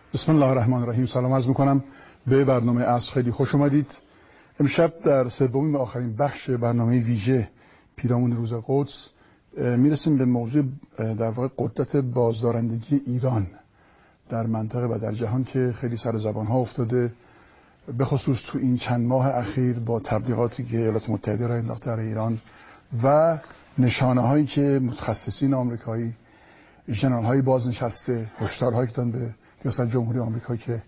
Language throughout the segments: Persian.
بسم الله الرحمن الرحیم. سلام عرض میکنم به برنامه عصر. خیلی خوش اومدید. امشب در سومین و آخرین بخش برنامه ویژه پیرامون روز قدس میرسیم به موضوع در واقع قدرت بازدارندگی ایران در منطقه و در جهان که خیلی سر زبان ها افتاده، به خصوص تو این چند ماه اخیر با تبلیغاتی که ایالات متحده را انداخته در ایران و نشانه هایی که متخصصین آمریکایی، ژنرال های بازنشسته هشدارهایی که دادن به ریاست جمهوری آمریکا که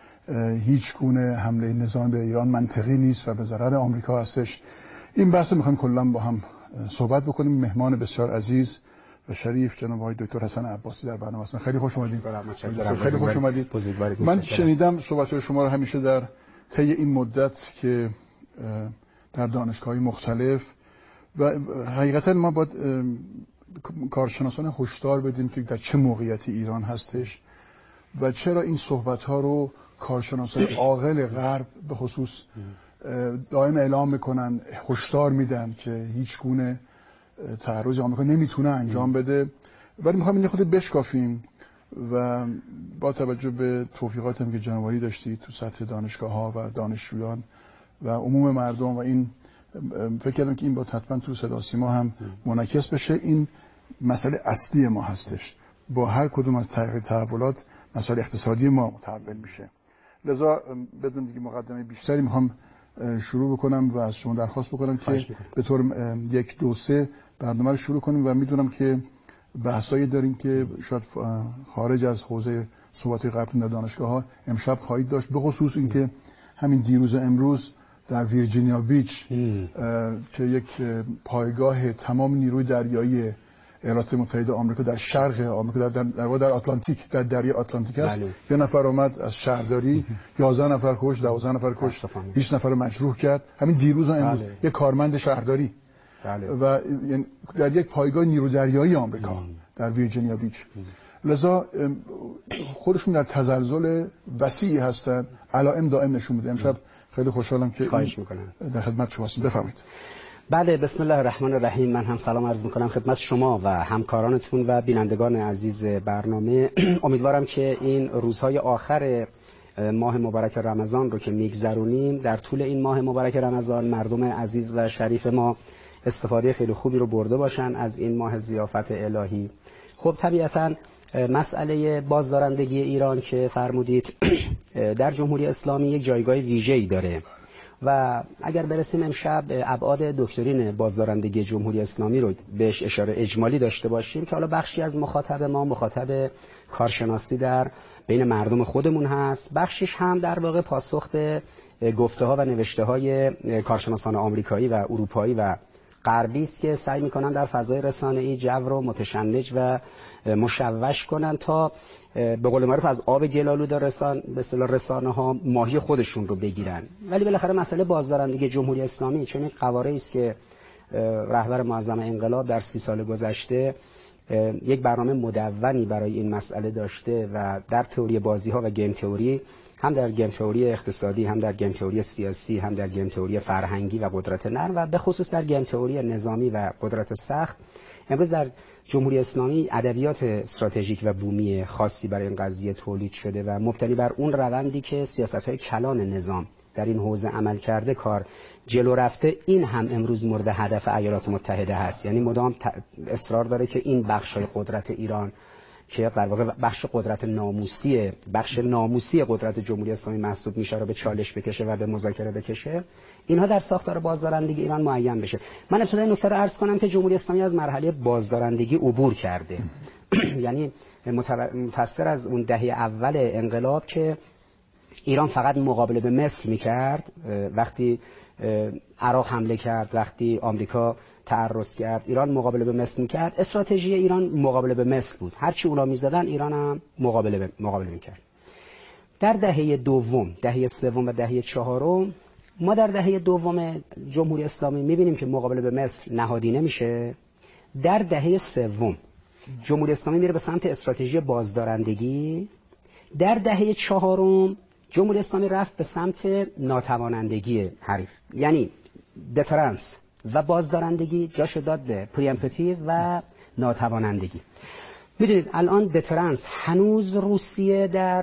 هیچ گونه حمله نظامی به ایران منطقی نیست و به ضرر آمریکا هستش. این بحث رو می‌خوایم کلاً با هم صحبت بکنیم. مهمان بسیار عزیز و شریف جناب آقای دکتر حسن عباسی در برنامه هستن. خیلی خوش اومدید. خیلی خوش اومدید. من شنیدم صحبت‌های شما رو همیشه در طی این مدت که در دانشگاه‌های مختلف و حقیقتاً ما باید کارشناسان هشدار بدیم که در چه موقعیتی ایران هستش و چرا این صحبت‌ها رو کارشناسان عاقل غرب به خصوص دائم اعلام میکنن، هشدار میدن که هیچ گونه تعرض آمریکا نمیتونه انجام بده. ولی میخوایم این خود بشکافیم و با توجه به توفیقاتی که جناب عالی داشتید تو سطح دانشگاه‌ها و دانشجویان و عموم مردم و این فکر کردم که این با حتما تو صدا سیما هم منعکس بشه. این مسئله اصلی ما هستش. با هر کدوم از تحولات مسائل اقتصادی ما متحول میشه. لذا بدون دیگه مقدمه بیشتری میخوام شروع بکنم و از شما درخواست بکنم که به طور 1 2 3 برنامه رو شروع کنیم و میدونم که بحثایی داریم که شاید خارج از حوزه صحبت قبل در دانشگاه‌ها امشب خواهید داشت، به خصوص اینکه همین دیروز امروز در ویرجینیا بیچ که یک پایگاه تمام نیروی دریایی ایالات متحده آمریکا در شرق آمریکا در آتلانتیک، در دریای آتلانتیک است. یه نفر اومد از شهرداری 11 نفر کشت، 12 نفر کشت، 20 نفر مجروح کرد. همین دیروز و امروز یک کارمند شهرداری و در یک پایگاه نیرو دریایی آمریکا در ویرجینیا بیچ. لذا خودشون در تزلزل وسیعی هستن، علائم دائم نشون میده. امشب خیلی خوشحالم که در خدمت شما هستم. بفرمایید. بله، بسم الله الرحمن الرحیم. من هم سلام عرض میکنم خدمت شما و همکارانتون و بینندگان عزیز برنامه. امیدوارم که این روزهای آخر ماه مبارک رمضان رو که میگذرونیم، در طول این ماه مبارک رمضان مردم عزیز و شریف ما استفاده خیلی خوبی رو برده باشن از این ماه ضیافت الهی. خب طبیعتاً مسئله بازدارندگی ایران که فرمودید در جمهوری اسلامی یک جایگاه ویژه‌ای داره و اگر برسیم امشب ابعاد دکترین بازدارندگی جمهوری اسلامی رو بهش اشاره اجمالی داشته باشیم که حالا بخشی از مخاطب ما مخاطب کارشناسی در بین مردم خودمون هست، بخشیش هم در واقع پاسخ به گفته ها و نوشته های کارشناسان آمریکایی و اروپایی و غربی است که سعی میکنن در فضای رسانه‌ای جو رو متشنج و مشوش کنن تا به قول معروف از آب گل‌آلود به اصطلاح رسانه‌ها ماهی خودشون رو بگیرن. ولی بالاخره مسئله بازدارندگی جمهوری اسلامی چون یک قواره است که رهبر معظم انقلاب در 30 سال گذشته یک برنامه مدونی برای این مسئله داشته و در تئوری بازی‌ها و گیم تئوری، هم در گیم تئوری اقتصادی، هم در گیم تئوری سیاسی، هم در گیم تئوری فرهنگی و قدرت نرم و به خصوص در گیم تئوری نظامی و قدرت سخت، امروز در جمهوری اسلامی ادبیات استراتژیک و بومی خاصی برای این قضیه تولید شده و مبتنی بر اون روندی که سیاست‌های کلان نظام در این حوزه عمل کرده کار جلو رفته، این هم امروز مورد هدف ایالات متحده هست. یعنی مدام اصرار داره که این بخش‌های قدرت ایران که در واقع بخش ناموسی قدرت جمهوری اسلامی محسوب میشه رو به چالش بکشه و به مذاکره بکشه، اینها در ساختار بازدارندگی ایران معین بشه. من ابتدای نکته رو عرض کنم که جمهوری اسلامی از مرحله بازدارندگی عبور کرده. یعنی متأثر از اون دهه اول انقلاب که ایران فقط مقابله به مصر میکرد، وقتی عراق حمله کرد، وقتی آمریکا تعرض کرد، ایران مقابله به مصر میکرد. استراتژی ایران مقابله به مصر بود، هرچی اونا میزدن ایران هم مقابله میکرد. در دهه دوم، دهه سوم و دهه چهارم ما در دهه دوم جمهوری اسلامی میبینیم که مقابله به مصر نهادینه میشه. در دهه سوم جمهوری اسلامی میره به سمت استراتژی بازدارندگی. در دهه چهارم جمهوری اسلامی رفت به سمت ناتوانندگی حریف، یعنی دفرنس و بازدارندگی جاشو داد به پریمپتیو و ناتوانندگی. میدونید الان دفرنس هنوز روسیه در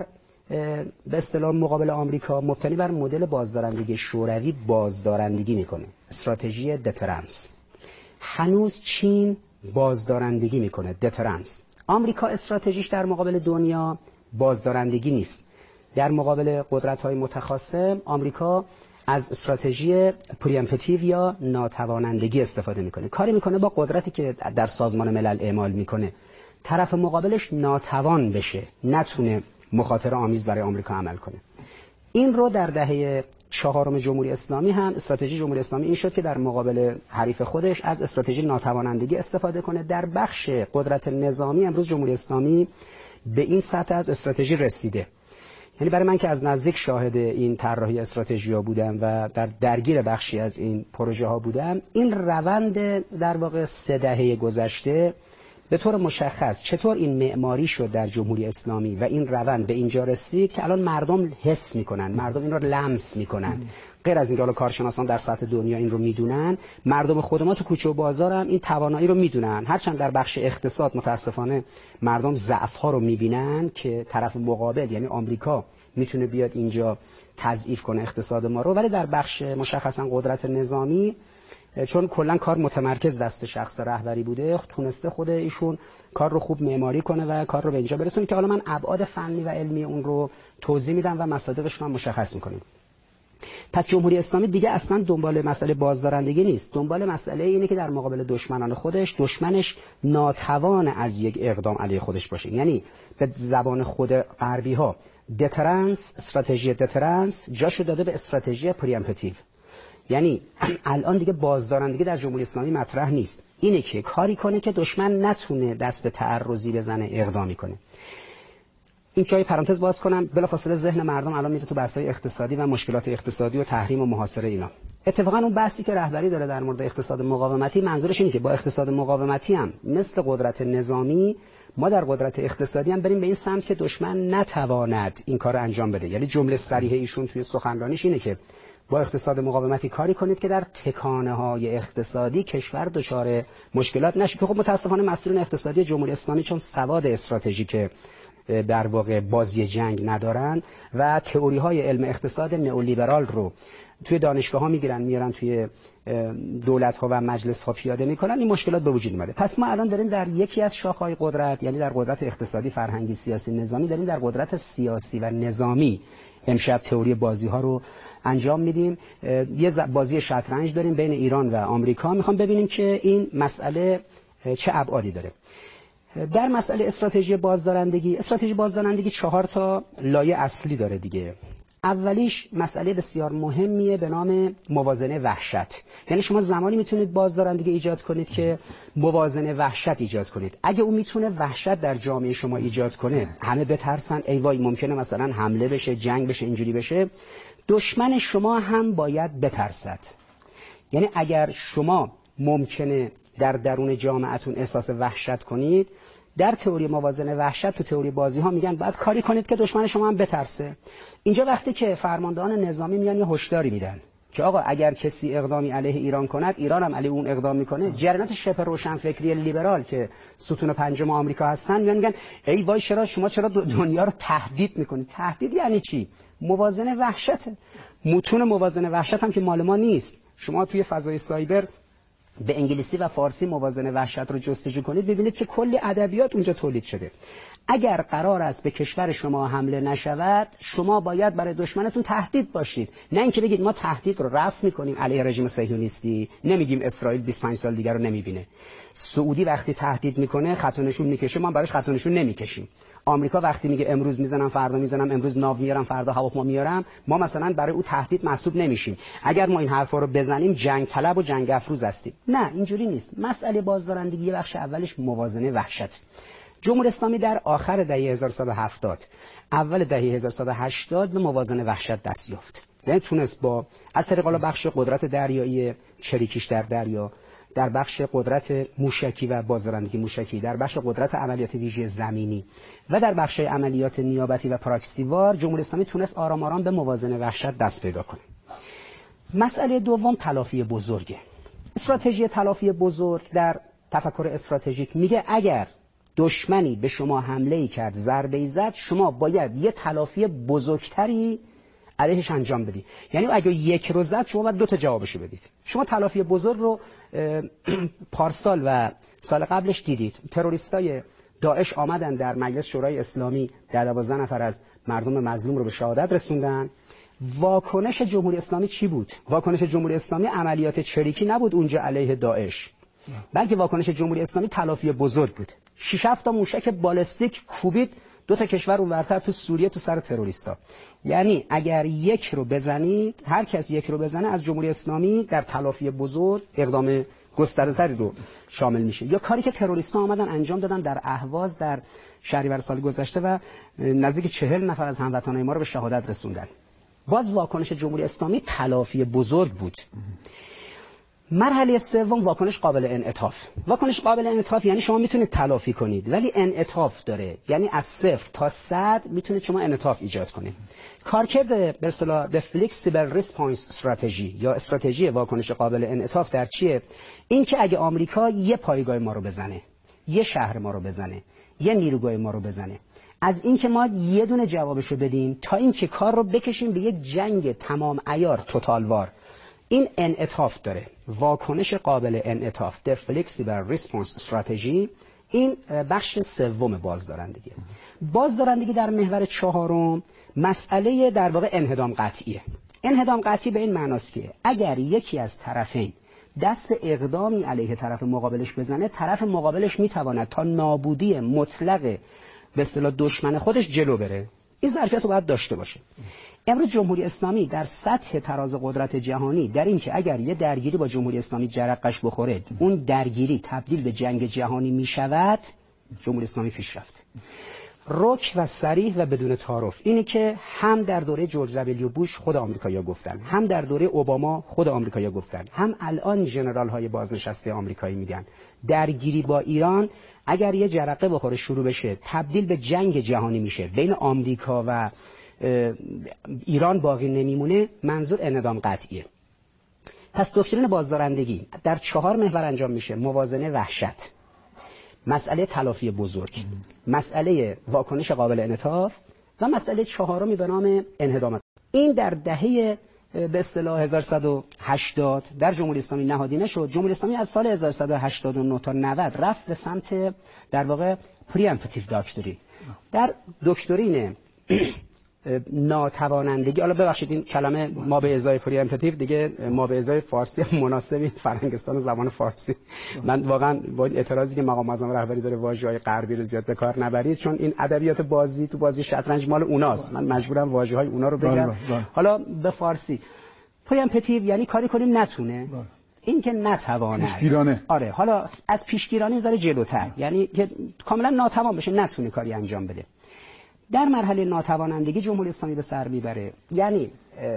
به اصطلاح مقابل آمریکا مبتنی بر مدل بازدارندگی شوروی بازدارندگی میکنه، استراتژی دترنس. هنوز چین بازدارندگی میکنه، دترنس. آمریکا استراتژیش در مقابل دنیا بازدارندگی نیست. در مقابل قدرت‌های متخاصم آمریکا از استراتژی پریمپتیو یا ناتوانندگی استفاده میکنه. کاری میکنه با قدرتی که در سازمان ملل اعمال میکنه طرف مقابلش ناتوان بشه، نتونه مخاطره آمیز برای آمریکا عمل کنه. این رو در دهه 4 جمهوری اسلامی هم استراتژی جمهوری اسلامی این شد که در مقابل حریف خودش از استراتژی ناتوانندگی استفاده کنه. در بخش قدرت نظامی امروز جمهوری اسلامی به این سطح از استراتژی رسیده. یعنی برای من که از نزدیک شاهد این طراحی استراتژی‌ها بودم و در درگیر بخشی از این پروژه ها بودم، این روند در واقع 3 دهه گذشته به طور مشخص چطور این معماری شد در جمهوری اسلامی و این روند به اینجا رسید که الان مردم حس میکنن، مردم این رو لمس میکنن. غیر از اینکه حالا کارشناسان در سطح دنیا این رو میدونن، مردم خود ما تو کوچه و بازار هم این توانایی رو میدونن. هرچند در بخش اقتصاد متاسفانه مردم ضعف ها رو میبینن که طرف مقابل یعنی آمریکا میتونه بیاد اینجا تضعیف کنه اقتصاد ما رو، ولی در بخش مشخصا قدرت نظامی چون کلا کار متمرکز دست شخص رهبری بوده، تونسته خود ایشون کار رو خوب معماری کنه و کار رو به اینجا برسونه که حالا من ابعاد فنی و علمی اون رو توضیح میدم و مصادیقش رو مشخص میکنیم. پس جمهوری اسلامی دیگه اصلا دنبال مسئله بازدارندگی نیست، دنبال مسئله اینه که در مقابل دشمنان خودش دشمنش ناتوان از یک اقدام علیه خودش باشه. یعنی به زبان خود غربی ها دترنس، استراتژی دترنس جاشو داده به استراتژی پریمپتیو. یعنی الان دیگه بازدارندگی در جمهوری اسلامی مطرح نیست، اینه که کاری کنه که دشمن نتونه دست به تعرضی بزنه، اقدامی کنه. این جای پرانتز باز کنم، بلافاصله ذهن مردم الان میره تو بحث‌های اقتصادی و مشکلات اقتصادی و تحریم و محاصره اینا. اتفاقا اون بحثی که رهبری داره در مورد اقتصاد مقاومتی منظورش اینه که با اقتصاد مقاومتی هم مثل قدرت نظامی ما در قدرت اقتصادی هم بریم به این سمت که دشمن نتواند این کار انجام بده. یعنی جمله صریح ایشون توی سخنرانیش اینه که با اقتصاد مقاومتی کاری کنید که در تکانه‌های اقتصادی کشور دچار مشکلات نشه. که خب متاسفانه مسئولین اقتصادی جمهوری اسلامی چون سواد استراتژیک در واقع بازی جنگ ندارن و تئوری‌های علم اقتصاد نئولیبرال رو توی دانشگاه‌ها میارن توی دولت‌ها و مجلس‌ها پیاده میکنن، این مشکلات به وجود اومده. پس ما الان داریم در یکی از شاخه‌های قدرت، یعنی در قدرت اقتصادی، فرهنگی، سیاسی، نظامی، داریم در قدرت سیاسی و نظامی امشب تئوری بازی‌ها رو انجام میدیم. یه بازی شطرنج داریم بین ایران و آمریکا، میخوام ببینیم که این مسئله چه ابعادی داره. در مسئله استراتژی بازدارندگی 4 تا لایه اصلی داره دیگه. اولیش مسئله بسیار مهمیه به نام موازنه وحشت. یعنی شما زمانی میتونید بازدارندگی ایجاد کنید که موازنه وحشت ایجاد کنید. اگه اون میتونه وحشت در جامعه شما ایجاد کنه، همه بترسن، ای وای ممکنه مثلا حمله بشه، جنگ بشه، اینجوری بشه، دشمن شما هم باید بترسد. یعنی اگر شما ممکنه در درون جامعهتون احساس وحشت کنید، در تئوری موازنه وحشت تو تئوری بازی ها میگن باید کاری کنید که دشمن شما هم بترسه. اینجا وقتی که فرماندهان نظامی میان یه هشداری میدن که آقا اگر کسی اقدامی علیه ایران کند، ایران هم علیه اون اقدام میکنه، جریانات شبه روشنفکری لیبرال که ستون پنجم آمریکا هستن میگن ای وای شما چرا دنیا رو تهدید میکنید؟ تهدید یعنی چی؟ موازنه وحشته. متون موازنه وحشت هم که مال ما نیست. شما توی فضای سایبر به انگلیسی و فارسی موازنه وحشت رو جستجو کنید، ببینید که کلی ادبیات اونجا تولید شده. اگر قرار است به کشور شما حمله نشود، شما باید برای دشمنتون تهدید باشید، نه اینکه بگید ما تهدید رو رفع می‌کنیم علیه رژیم صهیونیستی، نمیگیم اسرائیل 25 سال دیگر رو نمیبینه. سعودی وقتی تهدید میکنه خط و نشون میکشه، ما براش خط و نشون نمیکشیم. آمریکا وقتی میگه امروز میزنم فردا میزنم، امروز ناو میارم فردا هواپیما میارم، ما مثلا برای او تهدید محسوب نمیشیم. اگر ما این حرفا رو بزنیم جنگ طلب و جنگ افروز هستیم. نه، اینجوری نیست. مسئله بازدارندگی بخش اولش موازنه وحشت. جمهوری اسلامی در آخر دهه 1170 اول دهه 1180 به موازنه وحشت دست یافت. یعنی تونست با از طریق بخش قدرت دریایی چریکیش در دریا، در بخش قدرت موشکی و بازدارندگی موشکی، در بخش قدرت عملیات ویژه زمینی و در بخش عملیات نیابتی و پراکسیوار، جمهوری اسلامی تونست آرام آرام به موازنه وحشت دست پیدا کنه. مسئله دوم تلافی بزرگه. استراتژی تلافی بزرگ در تفکر استراتژیک میگه اگر دشمنی به شما حمله کرد، ضربه زد، شما باید یه تلافی بزرگتری علیهش انجام بدید. یعنی اگه یک رو زد شما باید 2 تا جوابشو بدید. شما تلافی بزرگ رو پارسال و سال قبلش دیدید. تروریستای داعش آمدن در مجلس شورای اسلامی 12 نفر از مردم مظلوم رو به شهادت رسوندن. واکنش جمهوری اسلامی چی بود؟ واکنش جمهوری اسلامی عملیات چریکی نبود اونجا علیه داعش، بلکه واکنش جمهوری اسلامی تلافی بزرگ بود. 6-7 تا موشک بالستیک کوبید 2 تا کشور اونورتر تو سوریه تو سر تروریستا. یعنی اگر یک رو بزنید، هر کس یک رو بزنه از جمهوری اسلامی در تلافی بزرگ اقدام گسترده‌تری رو شامل میشه. یا کاری که تروریستا آمدن انجام دادن در اهواز در شهریور سال گذشته و نزدیک 40 نفر از هموطنان ما رو به شهادت رسوندن. باز واکنش جمهوری اسلامی تلافی بزرگ بود. مرحله سوم واکنش قابل انعطاف. واکنش قابل انعطاف یعنی شما میتونید تلافی کنید ولی انعطاف داره، یعنی از 0 تا 100 میتونید شما انعطاف ایجاد کنید. کارکرد به اصطلاح the flexible response strategy یا استراتژی واکنش قابل انعطاف در چیه؟ این که اگه آمریکا یه پایگاه ما رو بزنه، یه شهر ما رو بزنه، یه نیروگاه ما رو بزنه، از این که ما یه دونه جوابشو بدیم تا این که کار رو بکشیم به یک جنگ تمام عیار توتالوار، این انعطاف داره. واکنش قابل انعطاف the flexible response strategy، این بخش سوم بازدارندگی. بازدارندگی در محور چهارم مسئله در واقع انهدام قطعیه. انهدام قطعی به این معناست که اگر یکی از طرفین دست اقدامی علیه طرف مقابلش بزنه، طرف مقابلش میتواند تا نابودی مطلق به اصطلاح دشمن خودش جلو بره. این ظرفیت رو باید داشته باشه. امروز جمهوری اسلامی در سطح تراز قدرت جهانی در این که اگر یه درگیری با جمهوری اسلامی جرقش بخوره، اون درگیری تبدیل به جنگ جهانی می شود، جمهوری اسلامی پیش رفته. رک و صریح و بدون تعارف. اینی که هم در دوره جورج دبلیو بوش خود آمریکایی‌ها گفتن، هم در دوره اوباما خود آمریکایی‌ها گفتن، هم الان ژنرال‌های بازنشسته آمریکایی میگن درگیری با ایران اگر یه جرقه بخوره شروع بشه تبدیل به جنگ جهانی میشه، بین آمریکا و ایران باقی نمیمونه. منظور انهدام قطعیه. پس دکترین بازدارندگی در 4 محور انجام میشه: موازنه وحشت، مسئله تلافی بزرگ، مسئله واکنش قابل انعطاف و مسئله 4می به نام انهدام. این در دهه به اصطلاح 1180 در جمهوری اسلامی نهادینه شد. جمهوری اسلامی از سال 1189 تا 90 رفت به سمت در واقع پریامپتیو داکترین. در دکترین ناتوانندگی، حالا ببخشید این کلمه ما به ازای پریامپتیو دیگه ما به ازای فارسی مناسبی فرهنگستان زبان فارسی. من واقعا با اعتراضی که مقام معظم رهبری داره واژه‌های غربی رو زیاد به کار نبرید، چون این ادبیات بازی تو بازی شطرنج مال اوناست، من مجبورم واژه‌های اونا رو بگم. حالا به فارسی پریامپتیو یعنی کاری کنیم نتونه، این که نتوانه، پیشگیرانه. آره، حالا از پیشگیرانه ذره جلوتر، یعنی که کاملا ناتوان بشه، نتونه کاری انجام بده. در مرحله ناتوانندگی جمهوری اسلامی به سر میبره. یعنی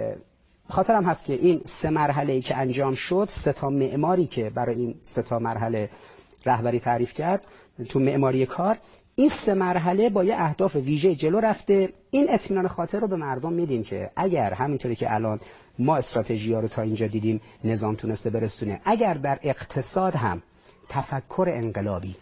خاطرم هست که این 3 مرحله‌ای که انجام شد، 3 تا معماری که برای این 3 تا مرحله رهبری تعریف کرد تو معماری کار، این 3 مرحله با یه اهداف ویژه جلو رفته. این اطمینان خاطر رو به مردم میدیم که اگر همینطوری که الان ما استراتژی‌ها رو تا اینجا دیدیم نظام تونسته برسونه، اگر در اقتصاد هم تفکر انقلابی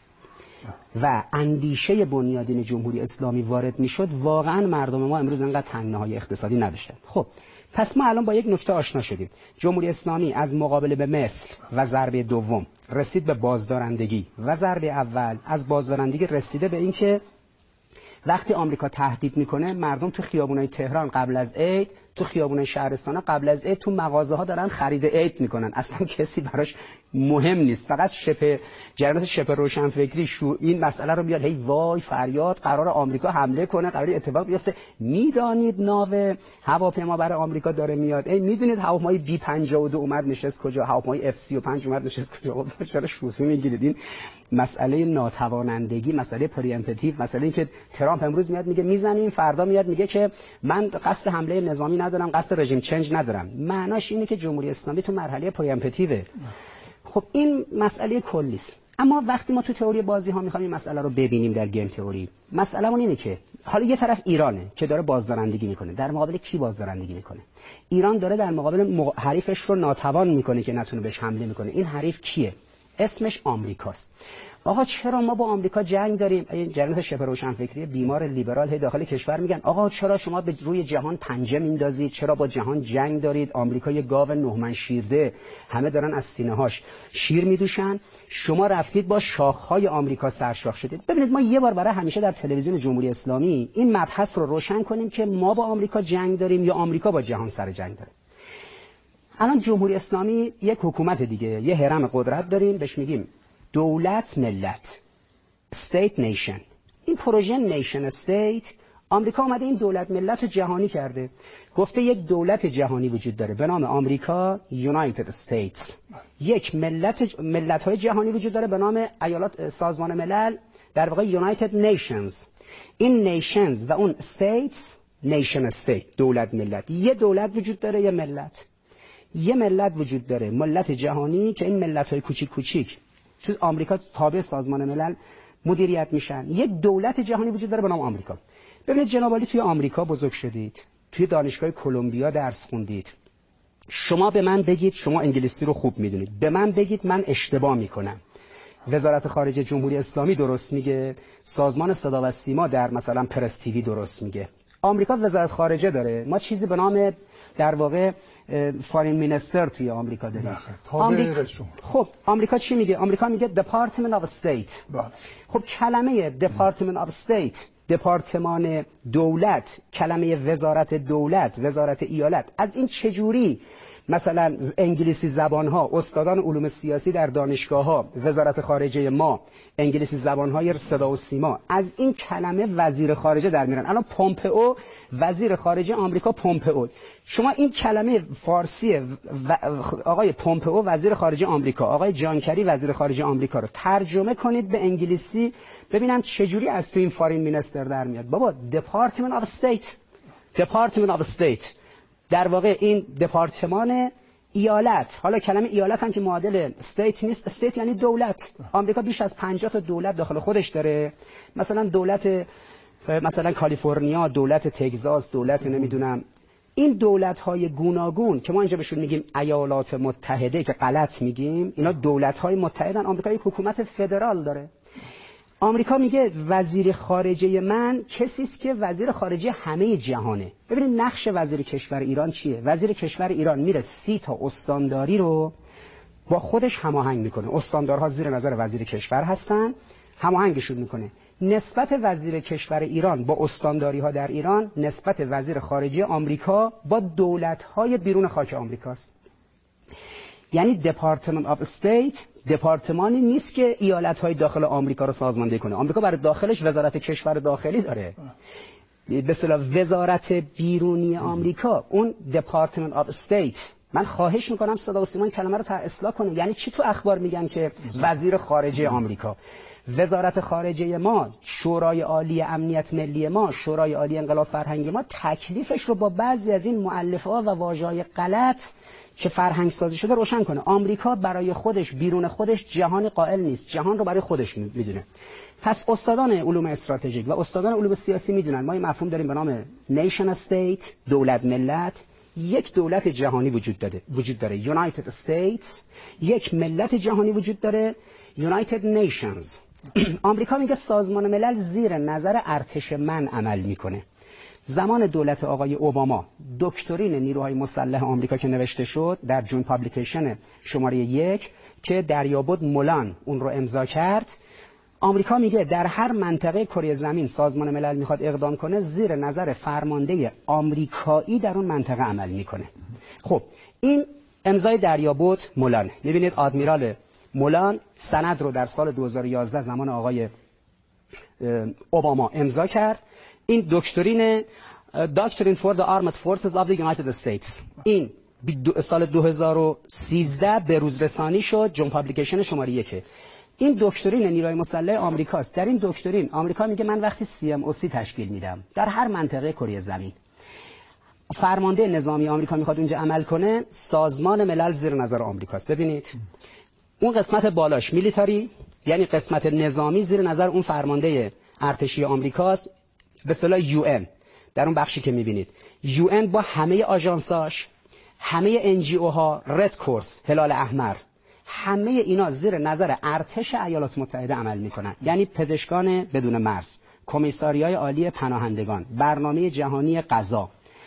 و اندیشه بنیادین جمهوری اسلامی وارد میشد، واقعا مردم ما امروز انقدر تنگناهای اقتصادی نداشتن. خب پس ما الان با یک نکته آشنا شدیم. جمهوری اسلامی از مقابله به مثل و ضربه دوم رسید به بازدارندگی و ضربه اول از بازدارندگی رسیده به این که وقتی آمریکا تهدید میکنه، مردم تو خیابونای تهران قبل از عید، تو خیابونای شهرستان قبل از عید، تو مغازه ها دارن خرید عید میکنن. اصلا کسی براش مهم نیست، فقط جریانات شبه روشنفکری این مسئله رو میاد هی وای فریاد، قرار آمریکا حمله کنه، قرار اتفاق بیفته. میدانید ناو هواپیما برای آمریکا داره میاد، میدونید هواپیمای بی 52 اومد نشست کجا، هواپیمای اف 35 اومد نشست کجا. چرا شوخی میگیرید؟ این مسئله ناتوانندگی، مسئله پریامپتیو، مسئله این که ترامپ امروز میاد میگه میزنیم، فردا میاد میگه که من قصد حمله نظامی ندارم، قصد رژیم چنج ندارم. معناش اینه که جمهوری اسلامی تو مرحله پریامپتیوه. خب این مسئله کلی است. اما وقتی ما تو تئوری بازی ها میخوایم این مسئله رو ببینیم در گیم تئوری، مسئله‌مون اینه که حالا یه طرف ایرانه که داره بازدارندگی میکنه، در مقابل کی بازدارندگی میکنه؟ ایران داره در مقابل حریفش رو ناتوان میکنه که نتونه بهش حمله میکنه. این حریف کیه؟ اسمش آمریکاست. آقا چرا ما با آمریکا جنگ داریم؟ این جریانات شبه روشنفکری بیمار لیبرال هی داخل کشور میگن آقا چرا شما به روی جهان پنجه میندازید؟ چرا با جهان جنگ دارید؟ آمریکا یه گاو نهمن شیرده، همه دارن از سینه‌هاش شیر میدوشن، شما رفتید با شاخهای آمریکا سرشاخ شدید. ببینید ما یه بار برای همیشه در تلویزیون جمهوری اسلامی این مبحث رو روشن کنیم که ما با آمریکا جنگ داریم یا آمریکا با جهان سر جنگ داره. الان جمهوری اسلامی یک حکومت دیگه، یه هرم قدرت داریم بهش میگیم دولت ملت، state nation. این پروژه nation state آمریکا اومده این دولت ملت رو جهانی کرده، گفته یک دولت جهانی وجود داره به نام آمریکا United States، یک ملت‌های جهانی وجود داره به نام ایالات سازمان ملل، در واقع United Nations. این nations و اون states nation state دولت ملت، یه دولت وجود داره یه ملت وجود داره، ملت جهانی که این ملت‌های کوچیک کوچیک تو آمریکا تابع سازمان ملل مدیریت میشن. یک دولت جهانی وجود داره به نام آمریکا. ببینید جناب عالی توی آمریکا بزرگ شدید، توی دانشگاه کلمبیا درس خوندید، شما به من بگید شما انگلیسی رو خوب میدونید، به من بگید من اشتباه میکنم. وزارت خارجه جمهوری اسلامی درست میگه، سازمان صدا و سیما در مثلا پرس تیوی درست میگه. آمریکا وزارت خارجه داره، ما چیزی به نام در واقع فارین مینستر توی آمریکا داریم. خب آمریکا چی میگه؟ آمریکا میگه Department of State. خب کلمه Department of State، دپارتمان دولت، کلمه وزارت دولت، وزارت ایالت، از این چجوری مثلا انگلیسی زبان‌ها، استادان علوم سیاسی در دانشگاه‌ها، وزارت خارجه ما، انگلیسی زبان‌های صدا و سیما، از این کلمه وزیر خارجه در میرن. الان پومپئو وزیر خارجه آمریکا، پومپئو، شما این کلمه فارسی آقای پومپئو وزیر خارجه آمریکا، آقای جان کری وزیر خارجه آمریکا رو ترجمه کنید به انگلیسی ببینم چجوری از تو این فارین مینستر در میاد. بابا Department of State، Department of State در واقع این دپارتمان ایالت. حالا کلمه ایالت هم که معادل استیت نیست، استیت یعنی دولت. آمریکا بیش از 50 تا دولت داخل خودش داره، مثلا دولت مثلا کالیفرنیا، دولت تگزاس، دولت نمیدونم، این دولت‌های گوناگون که ما اینجا بهشون میگیم ایالات متحده که غلط میگیم، اینا دولت‌های متحدن. آمریکا یک حکومت فدرال داره. آمریکا میگه وزیر خارجه من کسی است که وزیر خارجه همه جهانه. ببینید نقش وزیر کشور ایران چیه؟ وزیر کشور ایران میره 30 تا استانداری رو با خودش هماهنگ میکنه. استاندارها زیر نظر وزیر کشور هستن، هماهنگشون میکنه. نسبت وزیر کشور ایران با استانداری‌ها در ایران نسبت وزیر خارجه آمریکا با دولت‌های بیرون خاک آمریکاست. یعنی دپارتمان آف استیت دپارتمانی نیست که ایالت‌های داخل آمریکا رو سازماندهی کنه. آمریکا برای داخلش وزارت کشور داخلی داره، به اصطلاح وزارت بیرونی آمریکا، اون دپارتمان آف استیت. من خواهش میکنم صدا و سیما کلمه رو اصلاح کنه. یعنی چی تو اخبار میگن که وزیر خارجه آمریکا؟ وزارت خارجه ما، شورای عالی امنیت ملی ما، شورای عالی انقلاب فرهنگی ما تکلیفش رو با بعضی از این مؤلفه‌ها و واژه‌های غلط که فرهنگ سازی شده روشن کنه. آمریکا برای خودش بیرون خودش جهان قائل نیست، جهان رو برای خودش میدونه. پس استادان علوم استراتژیک و استادان علوم سیاسی میدونن ما این مفهوم داریم به نام نیشن استیت، دولت ملت. یک دولت جهانی وجود داره یونایتد استیتس، یک ملت جهانی وجود داره یونایتد نیشنز. آمریکا میگه سازمان ملل زیر نظر ارتش من عمل میکنه. زمان دولت آقای اوباما دکترین نیروهای مسلح آمریکا که نوشته شد در جون پابلیکیشن شماره 1 که دریابد مولان اون رو امضا کرد، آمریکا میگه در هر منطقه کره زمین سازمان ملل میخواد اقدام کنه زیر نظر فرمانده آمریکایی در اون منطقه عمل میکنه. خب این امضای دریابد مولان، میبینید آدمیرال مولان سند رو در سال 2011 زمان آقای اوباما امضا کرد. این دکترین for the armed forces of the United States. این سال 2013 به روز رسانی شد، جون پابلیکیشن شماره 1. این دکترین نیروهای مسلح آمریکاست. در این دکترین آمریکا میگه من وقتی CMOC تشکیل میدم در هر منطقه کره زمین، فرمانده نظامی آمریکا میخواد اونجا عمل کنه، سازمان ملل زیر نظر آمریکاست. ببینید اون قسمت بالاش میلیتاری، یعنی قسمت نظامی زیر نظر اون فرمانده ارتشی آمریکاست، به اصطلاح UN. در اون بخشی که میبینید UN با همه آژانساش، همه NGO ها، رد کورس، هلال احمر، همه اینا زیر نظر ارتش ایالات متحده عمل میکنن. یعنی پزشکان بدون مرز، کمیساریای عالی پناهندگان، برنامه جهانی غذا،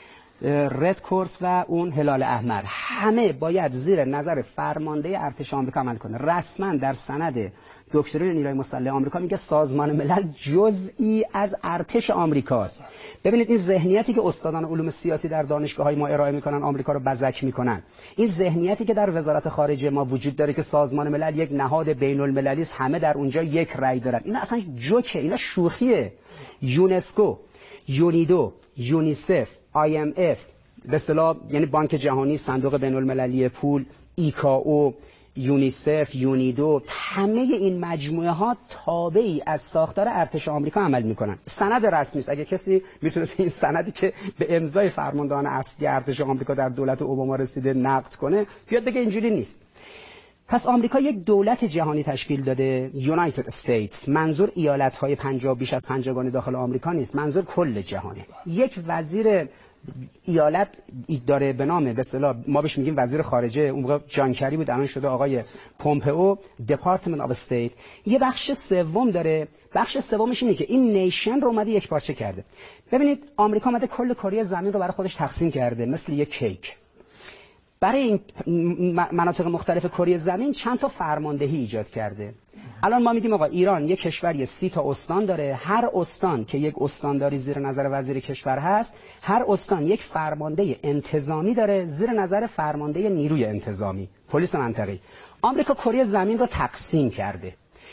رد کورس و اون هلال احمر، همه باید زیر نظر فرمانده ارتش آمریکا عمل کنه. رسما در سند دکترین نیروی مسلح آمریکا میگه سازمان ملل جزئی از ارتش آمریکاست. ببینید این ذهنیتی که استادان علوم سیاسی در دانشگاه‌های ما ارائه میکنن، آمریکا رو بزک میکنن، این ذهنیتی که در وزارت خارجه ما وجود داره که سازمان ملل یک نهاد بین‌المللی است، همه در اونجا یک رأی دارن، اینا اصلا جوکه، اینا شوخیه. یونسکو، یونیدو، یونیسف، IMF به اصطلاح یعنی بانک جهانی، صندوق بین‌المللی پول، ایکائو، یونیسف، یونیدو، همه این مجموعه ها تابعی از ساختار ارتش آمریکا عمل میکنن. سند رسمی است. اگه کسی میتونه این سندی که به امضای فرماندهان اصلی ارتش آمریکا در دولت اوباما رسیده نقد کنه، بیاد بگه اینجوری نیست. پس آمریکا یک دولت جهانی تشکیل داده، یونایتد استیتس. منظور ایالت‌های 50 بیش از 50 داخل آمریکا نیست، منظور کل جهانه. یک وزیر ایالت داره به نام به اصطلاح ما بهش میگیم وزیر خارجه، اون موقع جان کری بود، الان شده آقای پومپئو، دپارتمنت آف استیت. یه بخش سوم داره، بخش سومش اینه که این نیشن رو اومده یک پارچه کرده. ببینید آمریکا اومده کل کره زمین رو برای خودش تقسیم کرده مثل یک کیک. برای این مناطق مختلف کره زمین چند تا فرماندهی ایجاد کرده. الان ما میگیم آقا ایران یک کشوری 30 تا استان داره، هر استان که یک استانداری زیر نظر وزیر کشور هست، هر استان یک فرمانده انتظامی داره زیر نظر فرمانده نیروی انتظامی، پلیس منطقه‌ای. آمریکا کره زمین رو تقسیم کرده.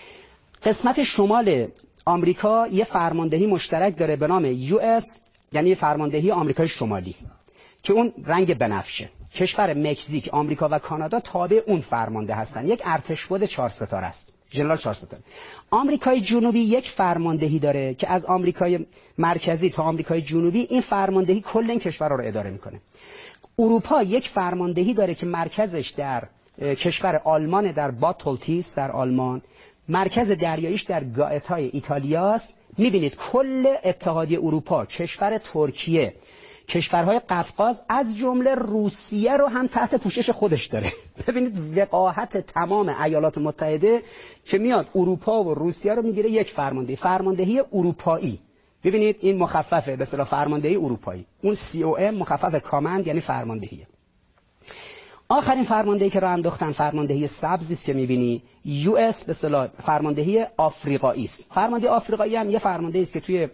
قسمت شمال آمریکا یه فرماندهی مشترک داره به نام US، یعنی فرماندهی آمریکای شمالی که اون رنگ بنفشه. کشور مکزیک، آمریکا و کانادا تابع اون فرمانده هستن. یک ارتشبد 4 ستاره است، ژنرال 4 ستاره. آمریکای جنوبی یک فرماندهی داره که از آمریکای مرکزی تا آمریکای جنوبی این فرماندهی کل این کشور رو اداره میکنه. اروپا یک فرماندهی داره که مرکزش در کشور آلمان، در باتلتیس در آلمان، مرکز دریاییش در گائتای ایتالیاست. میبینید کل اتحادیه اروپا، کشور ترکیه، کشورهای قفقاز از جمله روسیه رو هم تحت پوشش خودش داره. ببینید وقاحت تمام ایالات متحده که میاد اروپا و روسیه رو میگیره یک فرماندهی اروپایی. ببینید این مخففه به اصطلاح فرماندهی اروپایی. اون COM مخفف کامند یعنی فرماندهی. آخرین فرماندهی که راه انداختن فرماندهی سبزی است که می‌بینی، US به اصطلاح فرماندهی آفریقایی است. فرماندهی آفریقایی هم یه فرماندهی است که توی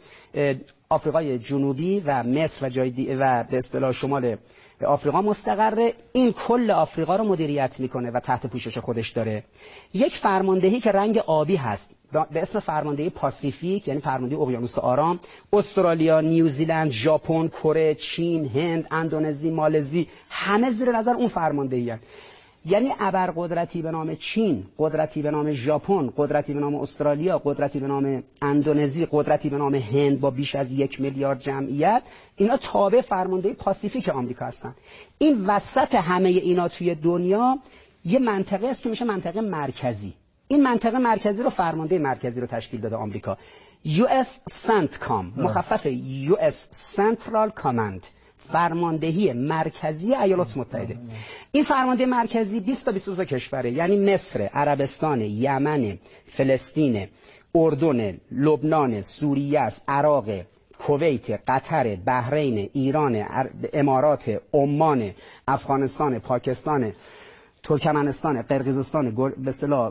آفریقای جنوبی و مصر و جای و به اصطلاح شمال آفریقا مستقره. این کل آفریقا رو مدیریت میکنه و تحت پوشش خودش داره. یک فرماندهی که رنگ آبی هست به اسم فرماندهی پاسیفیک، یعنی فرماندهی اقیانوس آرام. استرالیا، نیوزیلند، ژاپن، کره، چین، هند، اندونزی، مالزی همه زیر نظر اون فرماندهی هست. یعنی ابرقدرتی به نام چین، قدرتی به نام ژاپن، قدرتی به نام استرالیا، قدرتی به نام اندونزی، قدرتی به نام هند با بیش از 1 میلیارد جمعیت، اینا تابع فرماندهی پاسیفیک آمریکا هستن. این وسط همه اینا توی دنیا یه منطقه است که میشه منطقه مرکزی. این منطقه مرکزی رو فرمانده مرکزی رو تشکیل داده آمریکا. US CENTCOM مخفف US Central Command، فرماندهی مرکزی ایالات متحده. این فرمانده مرکزی 20 تا 22 کشوره، یعنی مصر، عربستان، یمن، فلسطین، اردن، لبنان، سوریه است، عراق، کویت، قطر، بحرین، ایران، امارات، عمان، افغانستان، پاکستان، ترکمنستان، قرقیزستان، به اصطلاح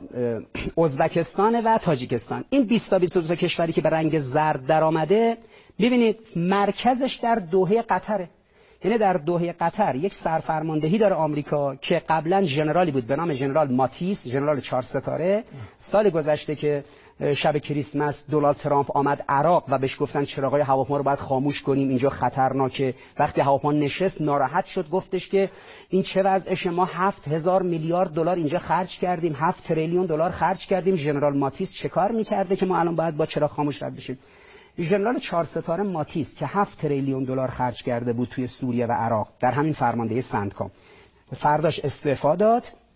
ازبکستان و تاجیکستان. این 20 تا 22 کشوری که به رنگ زرد در آمده، ببینید مرکزش در دوحه قطره. یعنی در دوحه قطر یک سرفرماندهی داره آمریکا که قبلا ژنرالی بود به نام ژنرال ماتیس، ژنرال 4 ستاره. سال گذشته که شب کریسمس دونالد ترامپ آمد عراق و بهش گفتن چراغای هواپیما رو باید خاموش کنیم، اینجا خطرناکه. وقتی هواپیما نشست ناراحت شد، گفتش که این چه وضعشه، ما 7000 میلیارد دلار اینجا خرج کردیم، 7 تریلیون دلار خرج کردیم. ژنرال ماتیس چه کار می‌کرده که ما الان باید با چراغ خاموش رد بشیم؟ ژنرال 4 ستاره ماتیس که 7 تریلیون دلار خرج کرده بود توی سوریه و عراق در همین فرماندهی سنتکام، فرداش استعفا داد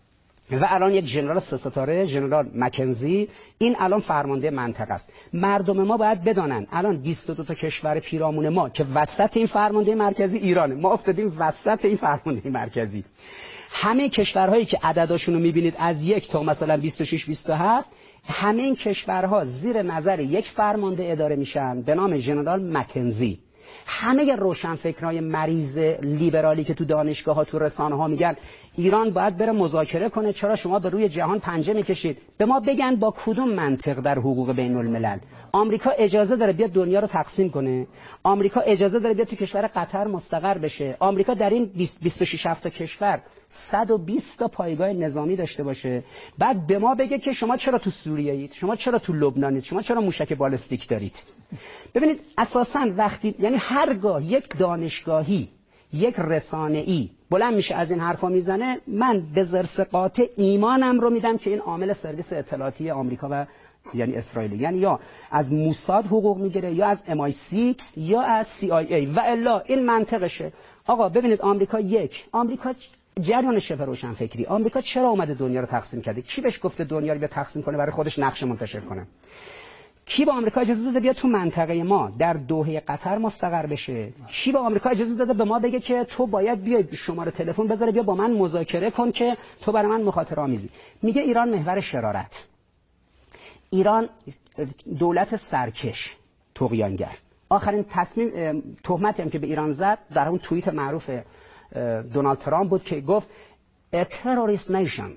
و الان یک ژنرال 3 ستاره ژنرال مکنزی این الان فرمانده منطقه است. مردم ما باید بدانن الان 22 تا کشور پیرامون ما که وسط این فرمانده مرکزی ایرانه، ما افتادیم وسط این فرمانده مرکزی. همه کشورهایی که عدداشون رو می‌بینید از 1 تا مثلا 26 27 همه این کشورها زیر نظر یک فرمانده اداره میشن به نام ژنرال مکنزی. همه روشنفکرای مریض لیبرالی که تو دانشگاه‌ها تو رسانه‌ها میگن ایران باید بره مذاکره کنه، چرا شما به روی جهان پنجه میکشید؟ به ما بگن با کدوم منطق در حقوق بین الملل آمریکا اجازه داره بیاد دنیا رو تقسیم کنه؟ آمریکا اجازه داره بیاد تو کشور قطر مستقر بشه؟ آمریکا در این 26 تا کشور 120 تا پایگاه نظامی داشته باشه، بعد به ما بگه که شما چرا تو سوریه اید، شما چرا تو لبنانید، شما چرا موشک بالستیک دارید؟ ببینید اساساً وقتی یعنی هرگاه یک دانشگاهی یک رسانه‌ای بلند میشه از این حرفا میزنه، من به زرس قاطع ایمانم رو میدم که این عامل سرویس اطلاعاتی آمریکا و یعنی اسرائیل، یعنی یا از موساد حقوق میگیره یا از MI6 یا از CIA و الا این منطقشه. آقا ببینید آمریکا جریان شبه روشنفکری، آمریکا چرا اومده دنیا رو تقسیم کرده؟ کی بهش گفته دنیا رو به تقسیم کنه برای خودش نقشه منتشر کنه؟ کی به آمریکا اجازه داده بیاد تو منطقه ما در دوحه قطر مستقر بشه؟ کی به آمریکا اجازه داده به ما بگه که تو باید بیای شماره تلفن بذاره بیا با من مذاکره کن که تو برای من مخاطره آمیزی؟ میگه ایران محور شرارت، ایران دولت سرکش، طغیانگر. آخرین تهمتی هم که به ایران زد در اون توییت معروف دونالد ترامپ بود که گفت تروریست نیشن،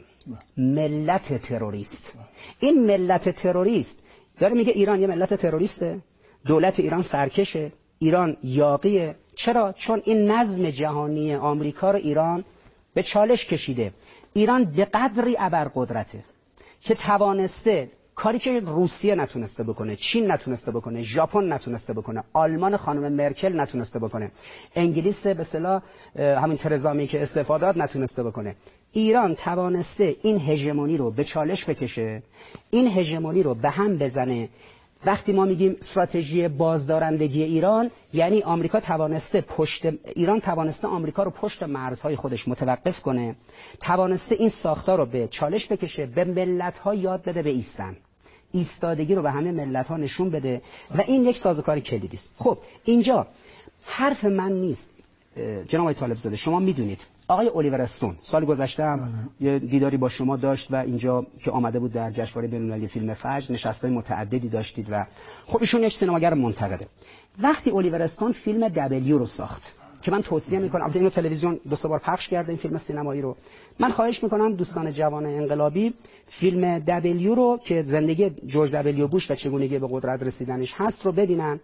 ملت تروریست. این ملت تروریست داره میگه ایران یه ملت تروریسته، دولت ایران سرکشه، ایران یاغیه. چرا؟ چون این نظم جهانی آمریکا رو ایران به چالش کشیده. ایران به قدری ابرقدرته که توانسته کاری که روسیه نتونسته بکنه، چین نتونسته بکنه، ژاپن نتونسته بکنه، آلمان خانم مرکل نتونسته بکنه، انگلیس به اصطلاح همین ترزا می که استعفا داد نتونسته بکنه، ایران توانسته این هژمونی رو به چالش بکشه، این هژمونی رو به هم بزنه. وقتی ما میگیم استراتژی بازدارندگی ایران، یعنی آمریکا توانسته ایران توانسته آمریکا رو پشت مرزهای خودش متوقف کنه، توانسته این ساختار رو به چالش بکشه، به ملت‌ها یاد بده به ایستن، ایستادگی رو به همه ملت‌ها نشون بده و این یک سازوکار کلیدی است. خب اینجا حرف من نیست جناب آقای طالب زاده، شما میدونید آقای الیور استون سال گذشته هم یه دیداری با شما داشت و اینجا که آمده بود در جشنواره بین‌المللی فیلم فجر نشست‌های متعددی داشتید و خب ایشون یک سینماگر منتقده. وقتی الیور استون فیلم دبلیو رو ساخت که من توصیه می‌کنم، البته اینو تلویزیون 2 بار پخش کرده این فیلم سینمایی رو، من خواهش می‌کنم دوستان جوان انقلابی فیلم دبلیو رو که زندگی جورج دبلیو بوش و چگونگی به قدرت رسیدنش هست رو ببینن.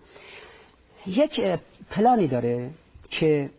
یک پلانی داره که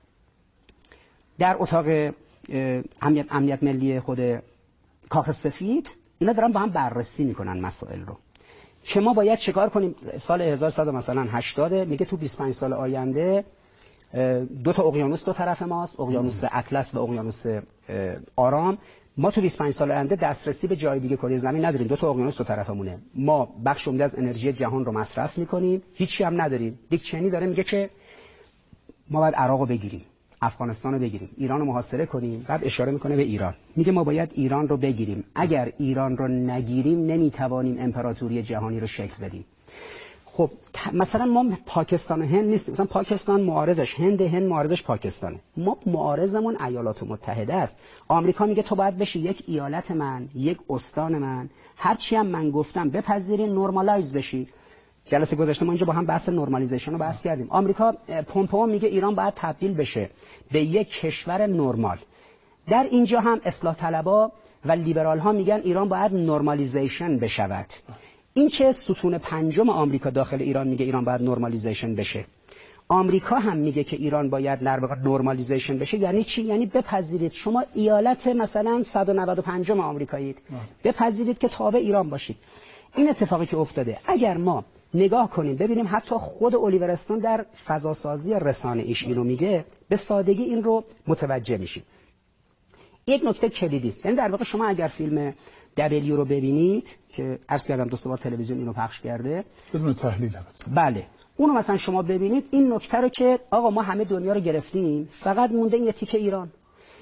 در اتاق امنیت ملی خود کاخ سفید اینا دارن با هم بررسی میکنن مسائل رو که ما باید چیکار کنیم. سال 1180 میگه تو 25 سال آینده 2 تا اقیانوس دو طرف ماست، اقیانوس اطلس و اقیانوس آرام. ما تو 25 سال آینده دسترسی به جای دیگه کره زمین نداریم، 2 تا اقیانوس دو طرفمونه. ما بخش عمده از انرژی جهان رو مصرف میکنیم، هیچی هم نداریم. دیک چینی داره میگه که ما باید عراق رو بگیریم، افغانستان رو بگیریم، ایران رو محاصره کنیم. بعد اشاره میکنه به ایران، میگه ما باید ایران رو بگیریم، اگر ایران رو نگیریم نمیتوانیم امپراتوری جهانی رو شکل بدیم. خب مثلا ما پاکستان و هند نیستیم، مثلا پاکستان معارضش هند معارضش پاکستانه، ما معارضمون ایالات متحده است. آمریکا میگه تو باید بشی یک ایالت من، یک استان من، هرچی هم من گفتم بپذیری، نورمالایز بشی. جلسه گذشته ما اینجا با هم بحث نورمالیزیشن رو بحث کردیم. آمریکا پومپئو میگه ایران باید تبدیل بشه به یک کشور نرمال. در اینجا هم اصلاح طلبا و لیبرال ها میگن ایران باید نورمالیزیشن بشود. این که ستون پنجم آمریکا داخل ایران میگه ایران باید نورمالیزیشن بشه. آمریکا هم میگه که ایران باید در واقع نورمالیزیشن بشه. یعنی چی؟ یعنی بپذیرید شما ایالت مثلا 195 آمریکایید، بپذیرید که تابع ایران باشید. این اتفاقی که افتاده اگر ما نگاه کنیم ببینیم حتی خود الیور استون در فضاسازی رسانه ایش اینو میگه، به سادگی این رو متوجه میشیم. یک نکته کلیدی است، یعنی در واقع شما اگر فیلم دبلیو رو ببینید که عرض کردم 2 بار تلویزیون اینو پخش کرده بدون تحلیل، بله اونو مثلا شما ببینید این نکته رو که آقا ما همه دنیا رو گرفتیم فقط مونده این یه تیکه ایران.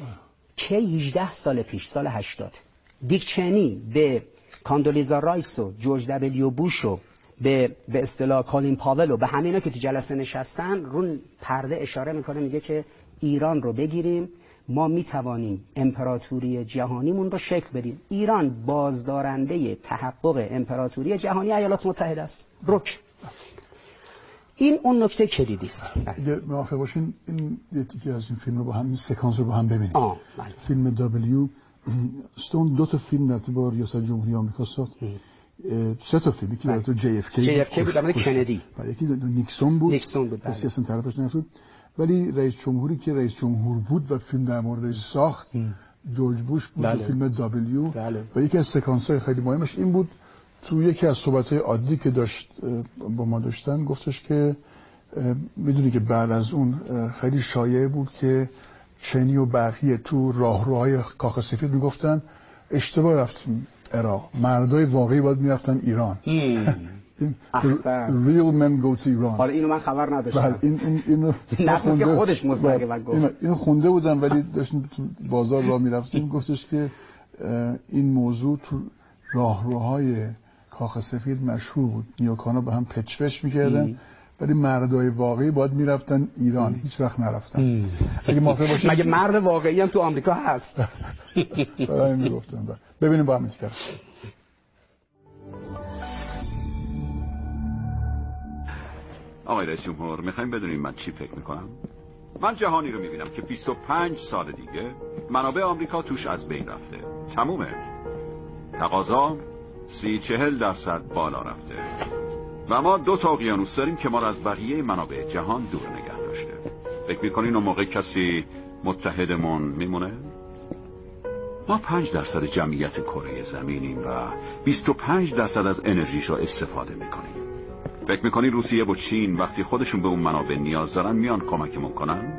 که 18 سال پیش، سال 80، دیک چنی به کاندولیزا رایس و جورج دبلیو بوش و به اصطلاح کالین پاول و به همه اینا که تو جلسه نشستن رو پرده اشاره میکنه، میگه که ایران رو بگیریم، ما میتوانیم امپراتوری جهانیمون رو شکل بدیم. ایران بازدارنده تحقق امپراتوری جهانی ایالات متحده است. رک. این اون نکته کلیدی است. اگه موافق باشین این یکی از این فیلم رو با هم، این سکانس رو با هم ببینیم. بله. فیلم دبلیو استون 2 تا فیلم در با ریاست جمهوری آمریکا ساخت. 3 تا فیلم، یکی در جی اف کی بود، در کندی، یکی نیکسون بود کسی اصلا طرفش نشد، ولی رئیس جمهوری که رئیس جمهور بود و فیلم در موردش ساخت جورج بوش بود. بله. فیلم دبلیو و یکی از سکانس‌های خیلی مهمش این بود، تو یکی از صحبت‌های عادی که داشت با ما داشتن گفتش که میدونی که بعد از اون خیلی شایع بود که چنی و بقیه تو راهروهای کاخ سفید میگفتن اشتباه رفتیم عراق، مردای واقعی باید میرفتن ایران. احسن. real men go to Iran. حالا اینو من خبر نداشتم. بله اینو نفس که خودش مستقیما گفت. اینو خونده بودم ولی داشتیم تو بازار راه میرفتیم گفتش که این موضوع تو راهروهای کاخ سفید مشهور بود، نیوکانا به هم پچ پچ میکردن ولی مردای واقعی باید میرفتن ایران، هیچ وقت نرفتن. اگه موافق باشید مگه مرد واقعی هم تو آمریکا هست؟ برای میگفتم. ببینیم با هم چیکار. آقای رئیس جمهور، میخوایم بدونیم من چی فکر میکنم؟ من جهانی رو میبینم که 25 سال دیگه منابع آمریکا توش از بین رفته، تمومه. تقاضا 30-40% بالا رفته و ما 2 تا اقیانوس داریم که ما رو از بقیه منابع جهان دور نگه داشته. فکر میکنین اون موقع کسی متحدمون میمونه؟ ما 5% جمعیت کره زمینیم و 25% از انرژیش رو استفاده میکنیم. فکر میکنی روسیه و چین وقتی خودشون به اون منابع نیاز دارن میان کمکمون کنن؟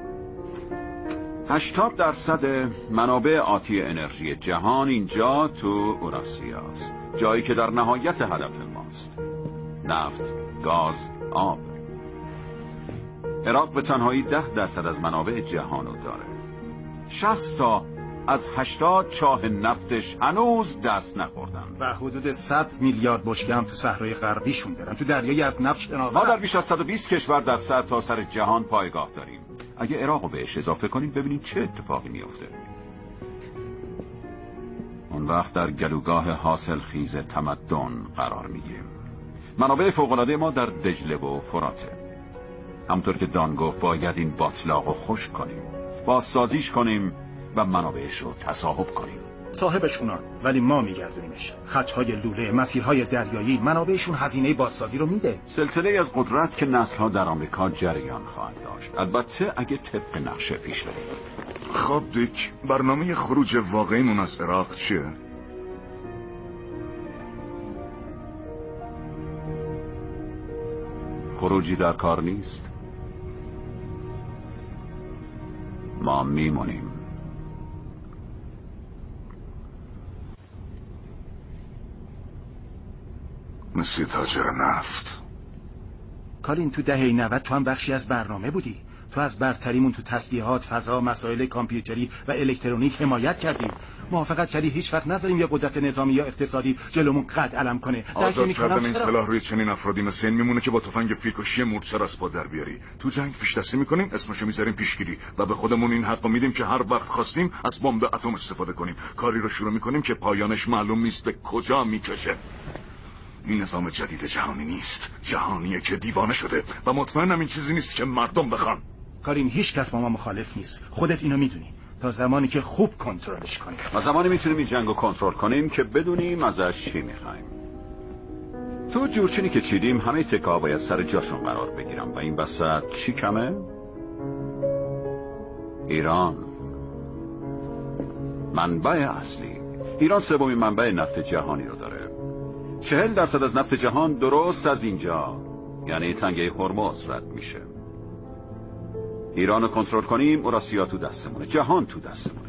80% منابع آتی انرژی جهان اینجا تو اوراسیا است، جایی که در نهایت هدف ماست. نفت، گاز، آب. عراق به تنهایی 10% از منابع جهان رو داره. 60 تا از 80 چاه نفتش هنوز دست نخوردن و حدود 100 میلیارد بشکه هم تو صحرای غربیشون دارن. تو دریایی از نفت شناور. ما در بیش از 120 کشور در سرتاسر جهان پایگاه داریم. اگه عراق رو بهش اضافه کنیم ببینیم چه اتفاقی میفته. اون وقت در گلوگاه حاصل خیز تمدن قرار میگیریم. منابع فوق‌العاده ما در دجله و فراته. همونطور که دان گفت باید این باطلاق رو خشک کنیم، بازسازیش کنیم و منابعش رو تصاحب کنیم. صاحبش اونان ولی ما میگردونیمش. خطهای لوله، مسیرهای دریایی، منابعشون هزینه بازسازی رو میده. سلسله از قدرت که نسل‌ها در آمریکا جریان خواهد داشت، البته اگه طبق نقشه پیش بریم. خب دیک، برنامه خروج واقعیمون از عراق چیه؟ خروجی در کار نیست. ما میمونیم. مثل تاجر نفت. کالین تو دهه 90 تو هم بخشی از برنامه بودی. تو از برتریمون تو تسلیحات، فضا، مسائل کامپیوتری و الکترونیک حمایت کردی. موافقت کردی هیچ وقت نذاریم یه قدرت نظامی یا اقتصادی جلومون قد علم کنه. آزاد کردن این سلاح روی چنین افرادی مثل این میمونه که با تفنگ فیلکشی مورچه از پا در بیاری. تو جنگ پیش دستی میکنیم، اسمشو میذاریم پیشگیری و به خودمون این حقو میدیم که هر وقت خواستیم از بمب اتم استفاده کنیم. کاری رو شروع میکنیم که پایانش معلوم نیست به کجا میکشه. این نظام جدید جهانی نیست، جهانیه که دیوانه شده و مطمئنم این چیزی نیست که مردم بخوان. کارین هیچ کس با ما مخالف نیست، خودت اینو میدونی، تا زمانی که خوب کنترلش کنیم. ما زمانی میتونیم این جنگو کنترل کنیم که بدونیم ازش چی میخوایم. تو جورچینی که چیدیم همه تکه‌ها باید سر جاشون قرار بگیرن و این وسط چی کمه؟ ایران، منبع اصلی. ایران سومین منبع نفت جهانی رو داره. 40% از نفت جهان درست از اینجا، یعنی تنگه هرمز رد میشه. ایران رو کنترل کنیم، اوراسیا تو دستمونه، جهان تو دستمونه.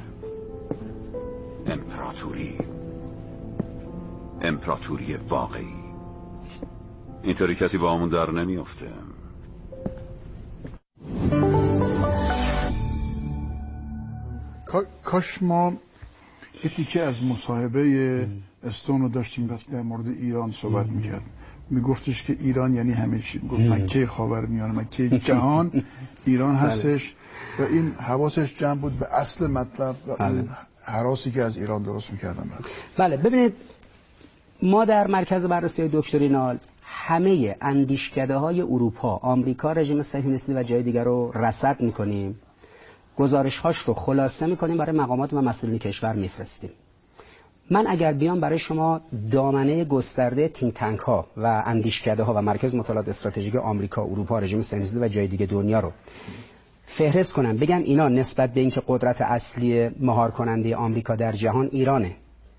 امپراتوری واقعی. اینطوری کسی با همون در نمیافته. کاش ما یه تیکه از مصاحبه استون رو داشتیم وقتی در مورد ایران صحبت میکرد. میگفتش که ایران یعنی همه چی. میگفت مکه خاورمیانه، مکه جهان ایران هستش و این حواسش جمع بود به اصل مطلب و اون هراسی که از ایران درست میکردن. بله ببینید، ما در مرکز بررسی دکترینال همه اندیشکده‌های اروپا، آمریکا، رژیم صهیونیستی و جای دیگر رو رصد میکنیم، گزارش‌هاش رو خلاصه میکنیم، برای مقامات و مسئولین کشور میفرستیم. من اگر بیام برای شما دامنه گسترده تینک تانک ها و اندیشکده ها و مرکز مطالعات استراتژیک آمریکا، اروپا، رژیم صهیونیستی و جای دیگه دنیا رو فهرست کنم، بگم اینا نسبت به اینکه قدرت اصلی مهار کننده آمریکا در جهان ایرانه،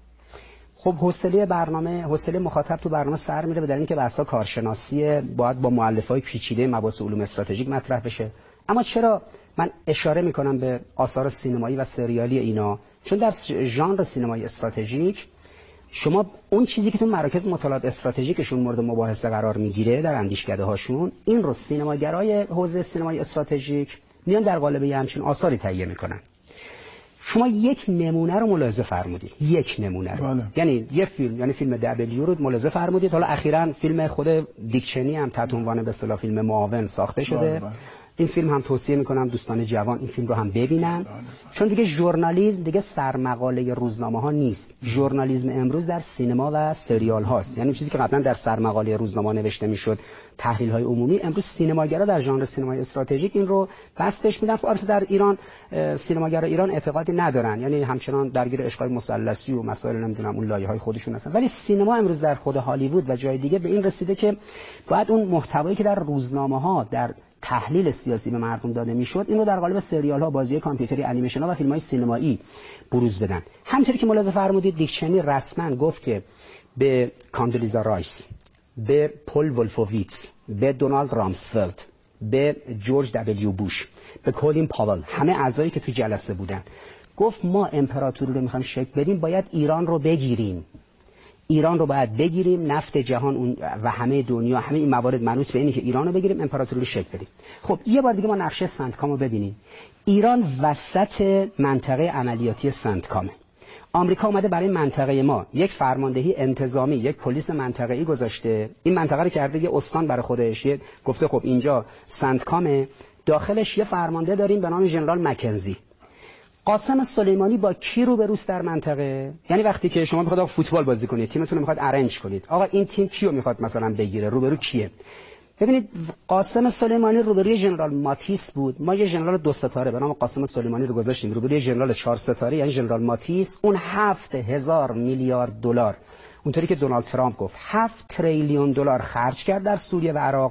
خب حوصله مخاطب تو برنامه سر میره، بدون اینکه بحثا کارشناسی باید با مؤلفه‌های پیچیده مباحث علوم استراتژیک مطرح بشه. اما چرا من اشاره میکنم به آثار سینمایی و سریالی اینا؟ چون در ژانر سینمایی استراتژیک شما اون چیزی که تو مراکز مطالعات استراتژیکشون مورد مباحثه قرار میگیره در اندیشکده هاشون، این رو سینماگرای حوزه سینمای استراتژیک میان در قالب یه همچین آثاری تهیه میکنن. شما یک نمونه رو ملاحظه فرمودید، یک نمونه رو. یعنی یه فیلم، یعنی فیلم دبلیو رو ملاحظه فرمودید. حالا اخیراً فیلم خود دیک چنی هم تحت عنوان به اصطلاح فیلم معاون ساخته شده. این فیلم هم توصیه میکنم دوستان جوان این فیلم رو هم ببینن، چون دیگه ژورنالیسم دیگه سرمقاله روزنامه ها نیست. ژورنالیسم امروز در سینما و سریال هاست. یعنی چیزی که قبلا در سرمقاله روزنامه نوشته میشد، تحلیل های عمومی، امروز سینماگرا در ژانر سینمای استراتژیک این رو بستش میدن. البته در ایران سینماگرا ایران اعتقادی ندارن، یعنی همچنان درگیر عشقای مثلثی و مسائل نمیدونم اون لایه‌های خودشون هستن. ولی سینما امروز در خود هالیوود و جای دیگه به این رسیده که باید اون محتوایی که در روزنامه‌ها در تحلیل سیاسی به مردم داده میشد، اینو در قالب سریال ها، بازی کامپیوتری، انیمیشن ها و فیلم های سینمایی بروز بدن. همونطوری که ملاحظه فرمودید، دیک چنی رسما گفت که به کاندولیزا رایس، به پل ولفوویتس، به دونالد رامسفلد، به جورج دبلیو بوش، به کولین پاول، همه اعضایی که تو جلسه بودن، گفت ما امپراتوری رو میخوایم شکل بدیم، باید ایران رو بگیریم. ایران رو باید بگیریم، نفت جهان و همه دنیا، همه این موارد منوط به اینه که ایران رو بگیریم، امپراتوری رو شکل بدیم. خب یه بار دیگه ما نقشه سنتکام رو ببینیم. ایران وسط منطقه عملیاتی سنتکامه. آمریکا اومده برای منطقه ما یک فرماندهی انتظامی، یک پلیس منطقه‌ای گذاشته. این منطقه رو کرده یه استان برای خودش، گفته خب اینجا سنتکامه، داخلش یه فرمانده داریم به نام ژنرال مکنزی. قاسم سلیمانی با کی رو بروست در منطقه؟ یعنی وقتی که شما میخواد فوتبال بازی کنید، تیمتون رو میخواد ارنج کنید، آقا این تیم کیو میخواد مثلا بگیره، روبرو کیه؟ ببینید قاسم سلیمانی روبروی ژنرال ماتیس بود. ما یه ژنرال 2 ستاره به نام قاسم سلیمانی رو گذاشتیم روبروی ژنرال 4 ستاره یعنی ژنرال ماتیس. اون 7000 میلیارد دلار، اونطوری که دونالد ترامپ گفت 7 تریلیون دلار خرج کرد در سوریه و عراق.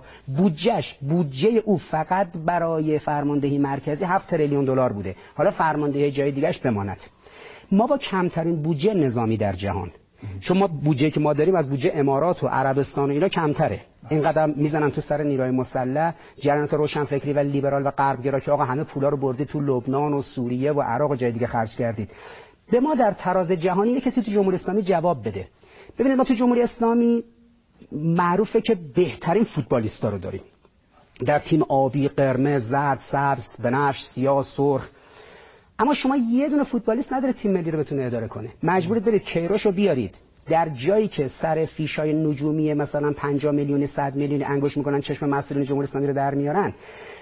بودجه او فقط برای فرماندهی مرکزی 7 تریلیون دلار بوده. حالا فرماندهی جای دیگه‌اش بماند. ما با کمترین بودجه نظامی در جهان، چون ما بودجه که ما داریم از بودجه امارات و عربستان و اینا کمتره. اینقدر میزنن تو سر نیروهای مسلح، جریانات روشنفکری و لیبرال و غربگرا که آقا همه پولا رو بردید تو لبنان و سوریه و عراق و جای دیگه خرج کردید. به ما در تراز جهانی یک کسی تو جمهوری اسلامی جواب بده. ببینید ما تو جمهوری اسلامی معروفه که بهترین فوتبالیستا رو داریم. در تیم آبی، قرمز، زرد، سبز، بنفش، سیاه، سرخ. اما شما یه دونه فوتبالیست نداره تیم ملی رو بتونه اداره کنه. مجبورید برید کیروش رو بیارید. در جایی که سر فیشای نجومی مثلا 50 میلیون 100 میلیون انگوش میکنن چشم مسئولین جمهوری اسلامی رو در میارن،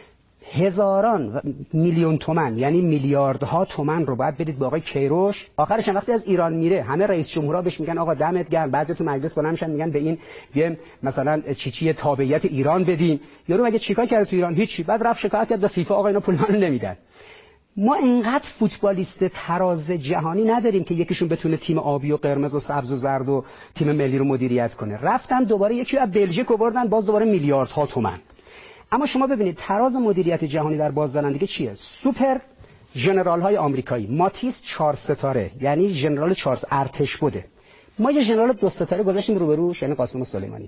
هزاران میلیون تومان یعنی میلیاردها تومان رو باید بدید به آقای کیروش. آخرش هم وقتی از ایران میره همه رئیس جمهورها بهش میگن آقا دمت گرم، بعضی تو مجلس بلند میشن میگن به این یه مثلا چیچی تابعیت ایران بدین. یارو مگه چیکار کرد تو ایران؟ هیچی. بعد رفت شکایت کرد به فیفا آقا اینا پول منو نمیدن. ما اینقدر فوتبالیست تراز جهانی نداریم که یکیشون بتونه تیم آبی و قرمز و سبز و زرد و تیم ملی رو مدیریت کنه. رفتن دوباره یکی از بلژیک آوردن، باز دوباره میلیاردها تومان. اما شما ببینید تراز مدیریت جهانی در بازدارندگی چیه؟ سوپر ژنرال های آمریکایی، ماتیس 4 ستاره یعنی ژنرال 4 ارتش بوده. ما یه ژنرال 2 ستاره گذاشتیم روبروش یعنی قاسم سلیمانی.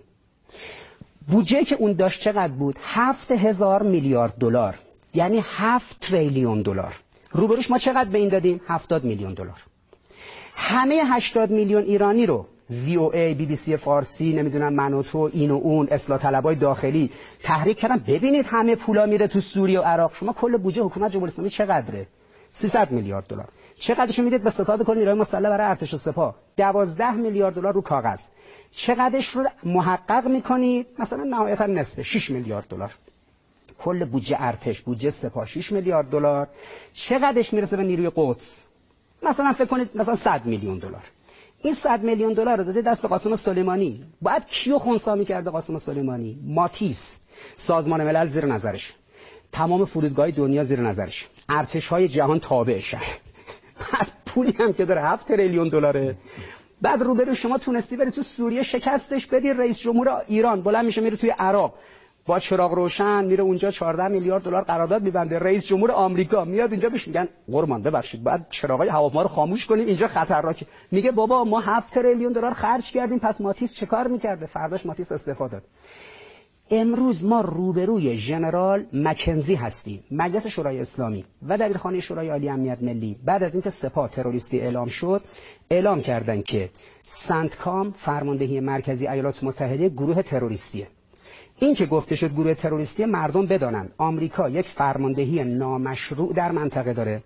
بودجه که اون داشت چقدر بود؟ 7000 میلیارد دلار یعنی 7 تریلیون دلار. روبروش ما چقدر به این دادیم؟ 70 میلیون دلار. همه 80 میلیون ایرانی رو VOA، BBC فارسی، نمیدونم منوتو، این و اون اصلاح طلبای داخلی تحریک کردن. ببینید همه پولا میره تو سوریه و عراق. شما کل بودجه حکومت جمهوری اسلامی چقدره؟ 300 میلیارد دلار. چقدرشو میدید به ستاد کل نیروی مسلح برای ارتش و سپاه؟ 12 میلیارد دلار رو کاغذ. چقدرش رو محقق میکنید؟ مثلا نهایتا نصف، 6 میلیارد دلار. کل بودجه ارتش، بودجه سپاه 6 میلیارد دلار. چقدرش میرسه به نیروی قدس؟ مثلا فکر کنید مثلا 100 میلیون دلار. این 100 میلیون دلار رو داده دست قاسم سلیمانی. باید کیو خنثی می‌کرده قاسم سلیمانی؟ ماتیس، سازمان ملل زیر نظرش، تمام فرودگاه‌های دنیا زیر نظرش، ارتش‌های جهان تابعش. بعد پولی هم که داره 7 تریلیون دلاره. بعد روبرو شما تونستی بری تو سوریه شکستش بدی، رئیس جمهور ایران بلند میشه میره توی عراق با چراغ روشن میره اونجا 14 میلیارد دلار قرارداد میبنده. رئیس جمهور آمریکا میاد اینجا بهش میگن قربان ببخشید بعد چراغای هواپیما رو خاموش کنیم اینجا خطرناکه. میگه بابا ما 7 تریلیون دلار خرج کردیم، پس ماتیس چه کار میکرده؟ فرداش ماتیس استعفا داد. امروز ما روبروی ژنرال مکنزی هستیم. مجلس شورای اسلامی و دبیرخانه شورای عالی امنیت ملی بعد از اینکه سپاه تروریستی اعلام شد، اعلام کردن که سنتکام فرماندهی مرکزی ایالات متحده گروه تروریستیه. این که گفته شد گروه تروریستی، مردم بدانن آمریکا یک فرماندهی نامشروع در منطقه داره.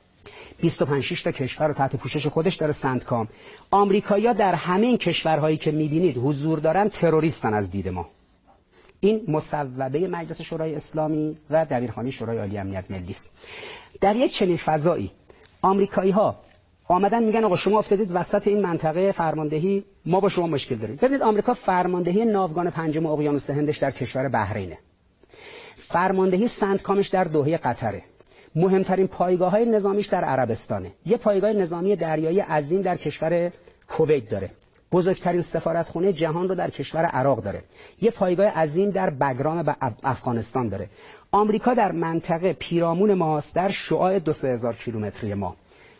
25 تا کشور رو تحت پوشش خودش داره سنتکام. آمریکایی‌ها در همه این کشورهایی که می‌بینید حضور دارن تروریستن از دید ما. این مصوبه مجلس شورای اسلامی و دبیرخانه شورای عالی امنیت ملی است. در یک چنین فضایی آمریکایی‌ها آمدن میگن آقا شما افتادید وسط این منطقه فرماندهی، ما با شما مشکل داریم. ببینید آمریکا فرماندهی ناوگان پنجم اقیانوس هندش در کشور بحرینه. فرماندهی سنتکامش در دوحه قطره. مهمترین پایگاه‌های نظامیش در عربستانه. یه پایگاه نظامی دریایی عظیم در کشور کویت داره. بزرگترین سفارتخونه جهان رو در کشور عراق داره. یه پایگاه عظیم در بگرام و افغانستان داره. آمریکا در منطقه پیرامون ماست، در شعاع 2000 کیلومتری ما.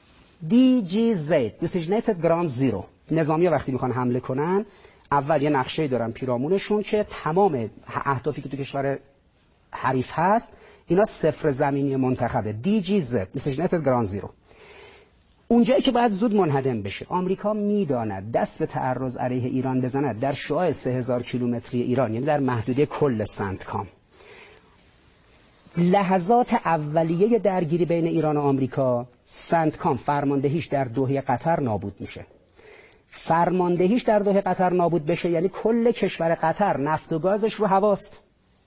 DGZ Designated Ground Zero. نظامی‌ها وقتی میخوان حمله کنن اول یه نقشه‌ای دارن پیرامونشون که تمام اهدافی که تو کشور حریف هست اینا صفر زمینی منتخبه. DGZ Designated Ground Zero. اونجایی که باید زود منهدم بشه. آمریکا میداند دست به تعرض علیه ایران بزند در شعاع 3000 کیلومتری ایران، یعنی در محدوده کل سنتکام. لحظات اولیه درگیری بین ایران و آمریکا، سنتکام فرماندهیش در دوحه قطر نابود میشه. فرماندهیش در دوحه قطر نابود بشه یعنی کل کشور قطر نفت و گازش رو هواست.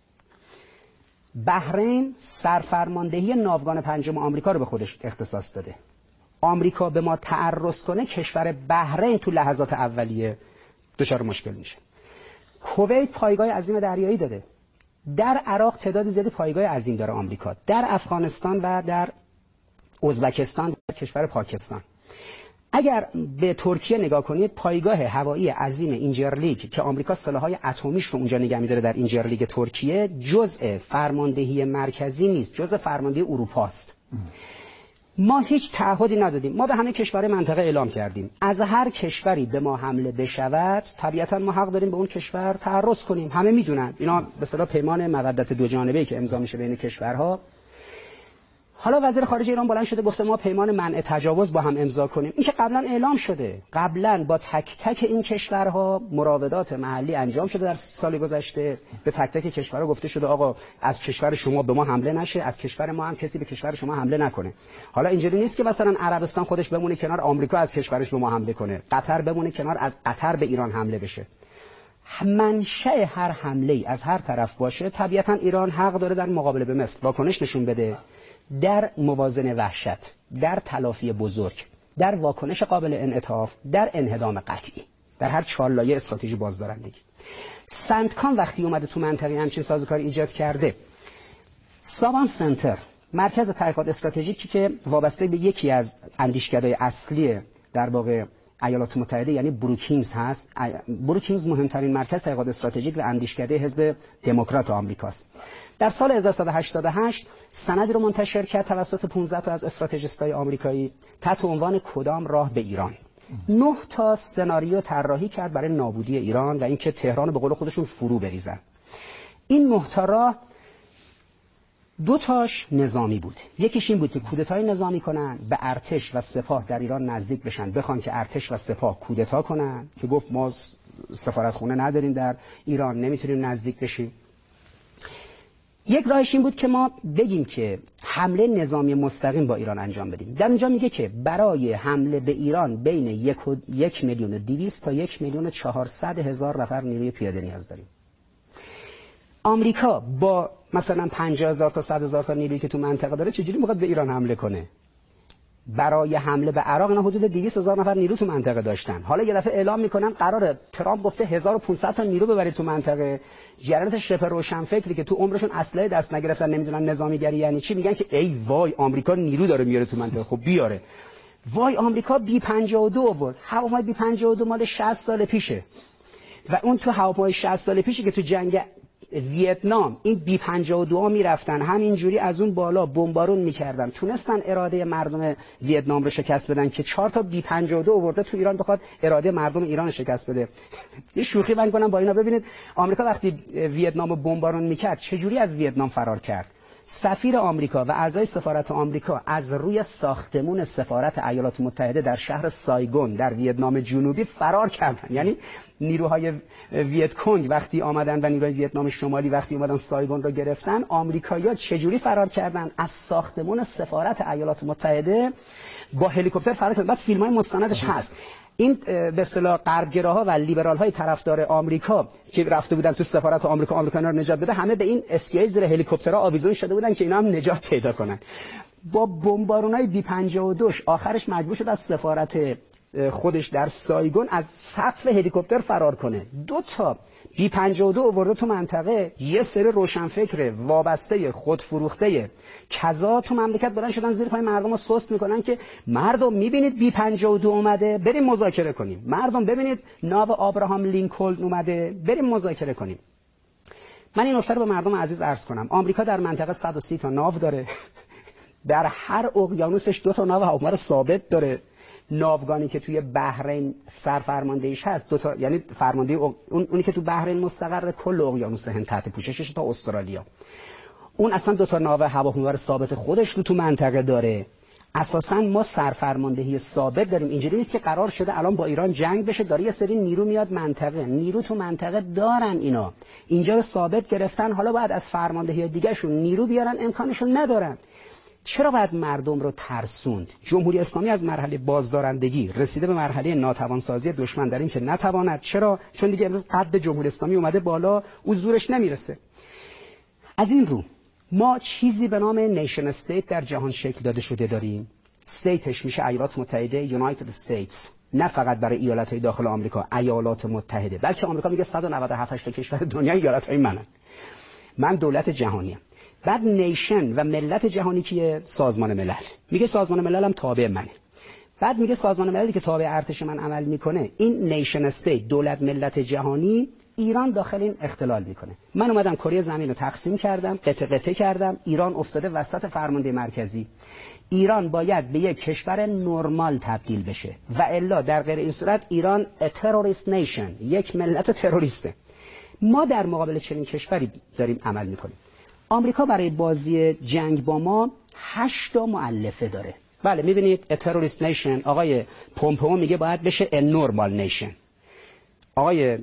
بحرین سرفرماندهی ناوگان پنجم آمریکا رو به خودش اختصاص داده. آمریکا به ما تعرض کنه، کشور بحرین تو لحظات اولیه دچار مشکل میشه. کویت پایگاه عظیم دریایی داده. در عراق تعداد زیادی پایگاه عظیم داره آمریکا. در افغانستان و در ازبکستان، در کشور پاکستان. اگر به ترکیه نگاه کنید، پایگاه هوایی عظیم اینجرلیگ که آمریکا سلاح‌های اتمیش رو اونجا نگه می‌داره در اینجرلیگ ترکیه، جزء فرماندهی مرکزی نیست، جزء فرماندهی اروپا است. ما هیچ تعهدی ندادیم. ما به همه کشورهای منطقه اعلام کردیم از هر کشوری به ما حمله بشود طبیعتاً ما حق داریم به اون کشور تعرض کنیم. همه میدونن اینا به اصطلاح پیمان مودت دو جانبه‌ای که امضا میشه بین کشورها. حالا وزیر خارجه ایران بلند شده گفته ما پیمان منع تجاوز با هم امضا کنیم. این که قبلا اعلام شده، قبلا با تک تک این کشورها مراودات محلی انجام شده در سال گذشته. به تک تک کشورها گفته شده آقا از کشور شما به ما حمله نشه، از کشور ما هم کسی به کشور شما حمله نکنه. حالا اینجوری نیست که مثلا عربستان خودش بمونه کنار، آمریکا از کشورش به ما حمله کنه، قطر بمونه کنار از قطر به ایران حمله بشه. منشأ هر حمله از هر طرف باشه طبیعتاً ایران حق داره در مقابله به مثل واکنش نشون بده، در موازنه وحشت، در تلافی بزرگ، در واکنش قابل انعطاف، در انهدام قطعی، در هر چال‌لایه استراتژی بازدارندگی. سنتکام وقتی اومده تو منطقه همچین سازوکاری ایجاد کرده، ساوان سنتر مرکز تحقیقات استراتژیکی که وابسته به یکی از اندیشکدهای اصلی در واقع ایالات متحده یعنی بروکینگز هست. بروکینگز مهمترین مرکز تحقیقات استراتژیک و اندیشکده حزب دموکرات آمریکاست. در سال 1188 سندی رو منتشر کرد توسط 15 تا از استراتژیست‌های آمریکایی تحت عنوان کدام راه به ایران. 9 تا سناریو طراحی کرد برای نابودی ایران و اینکه تهران رو به قول خودشون فرو بریزن. این محتوا 2 تاش نظامی بود. یکیش این بود که کودتای نظامی کنن، به ارتش و سپاه در ایران نزدیک بشن، بخوان که ارتش و سپاه کودتا کنن که گفت ما سفارتخونه نداریم در ایران، نمیتونیم نزدیک بشیم. یک راهش این بود که ما بگیم که حمله نظامی مستقیم با ایران انجام بدیم. در اونجا میگه که برای حمله به ایران بین 1,200,000 تا 1,400,000 نفر نیروی پیاده نیاز داریم. آمریکا با مثلا 50,000 تا 100,000 تا نیرویی که تو منطقه داره چجوری میخواد به ایران حمله کنه؟ برای حمله به عراق اینا حدود 200,000 نفر نیرو تو منطقه داشتن. حالا یه دفعه اعلام میکنن قراره، ترامپ گفته 1500 تا نیرو ببرید تو منطقه. جریانات شبه روشنفکری که تو عمرشون اسلحه دست نگرفتن نمیدونن نظامیگری یعنی چی، میگن که ای وای آمریکا نیرو داره میاره تو منطقه. خب بیاره. وای آمریکا بی 52 آورد. هواپیمای بی 52 مال 60 سال پیشه. و اون تو هواپیمای 60 سال پیشه که تو جنگ ویتنام این بی 52 میرفتن همینجوری از اون بالا بمبارون میکردن، تونستن اراده مردم ویتنام رو شکست بدن که 4 تا بی 52 آورده تو ایران بخواد اراده مردم ایران رو شکست بده. یه شوخی من کنم با اینا. ببینید آمریکا وقتی ویتنام رو بمبارون میکرد چجوری از ویتنام فرار کرد؟ سفیر آمریکا و اعضای سفارت آمریکا از روی ساختمون سفارت ایالات متحده در شهر سایگون در ویتنام جنوبی فرار کردن. یعنی نیروهای ویت کنگ وقتی آمدن و نیروهای ویتنام شمالی وقتی اومدن سایگون رو گرفتن، آمریکایی‌ها چجوری فرار کردن؟ از ساختمون سفارت ایالات متحده با هلیکوپتر فرار کردن. بعد فیلم‌های مستندش هست. این به اصطلاح غربگراها و لیبرال‌های طرفدار آمریکا که رفته بودن تو سفارت آمریکا رو نجات بده، همه به این اسکیای زیر هلیکوپترها آویزون شده بودن که اینا هم نجات پیدا کنن. با بمبارونای بی 52 آخرش مجبور شد از سفارت خودش در سایگون از سقف هلیکوپتر فرار کنه. 2 تا بی 52 آورده تو منطقه، یه سری روشنفکر وابسته خودفروخته کذا تو مملکت بلند شدن زیر پای مردم رو سست میکنن که مردم میبینید بی 52 اومده بریم مذاکره کنیم، مردم ببینید ناو آبراهام لینکلن اومده بریم مذاکره کنیم. من این نکته رو به مردم عزیز عرض کنم. آمریکا در منطقه 130 تا ناو داره، در هر اقیانوسش 2 تا ناو هواپیما ثابت داره. ناوگانی که توی بحرین سرفرماندهیش هست 2 تا، یعنی فرمانده اونی که تو بحرین مستقر کل اقیانوس هند تحت پوششش تا استرالیا، اون اصلا 2 تا ناو هواپیما ثابت خودش رو تو منطقه داره. اساسا ما سرفرماندهی ثابت داریم. اینجوری نیست که قرار شده الان با ایران جنگ بشه داره یه سری نیرو میاد منطقه. نیرو تو منطقه دارن، اینا اینجا رو ثابت گرفتن، حالا باید از فرماندهی دیگه شون نیرو بیارن، امکانشون ندارن. چرا باید مردم رو ترسوند؟ جمهوری اسلامی از مرحله بازدارندگی رسیده به مرحله ناتوانسازی دشمن در این که نتواند. چرا؟ چون دیگه امروز قد جمهوری اسلامی اومده بالا، او زورش نمیرسه. از این رو ما چیزی به نام نیشن استیت در جهان شکل داده شده داریم. استیتش میشه ایالات متحده، یونایتد استیتس، نه فقط برای ایالت‌های داخل آمریکا، ایالات متحده، بلکه آمریکا میگه 197 تا کشور دنیا ایالت‌های منن، من دولت جهانیم. بعد نیشن و ملت جهانی که سازمان ملل، میگه سازمان ملل هم تابع منه. بعد میگه سازمان مللی که تابع ارتش من عمل میکنه، این نیشن استیت، دولت ملت جهانی، ایران داخل این اختلال میکنه. من اومدم کره زمین رو تقسیم کردم، قطعه قطعه کردم، ایران افتاده وسط فرمانده مرکزی. ایران باید به یک کشور نرمال تبدیل بشه و الا در غیر این صورت ایران تروریست نیشن، یک ملت تروریسته. ما در مقابل چنین کشوری داریم عمل میکنیم. آمریکا برای بازی جنگ با ما 8 تا مؤلفه داره. بله میبینید تروریست نیشن، آقای پومپئو میگه باید بشه نورمال نیشن. آقای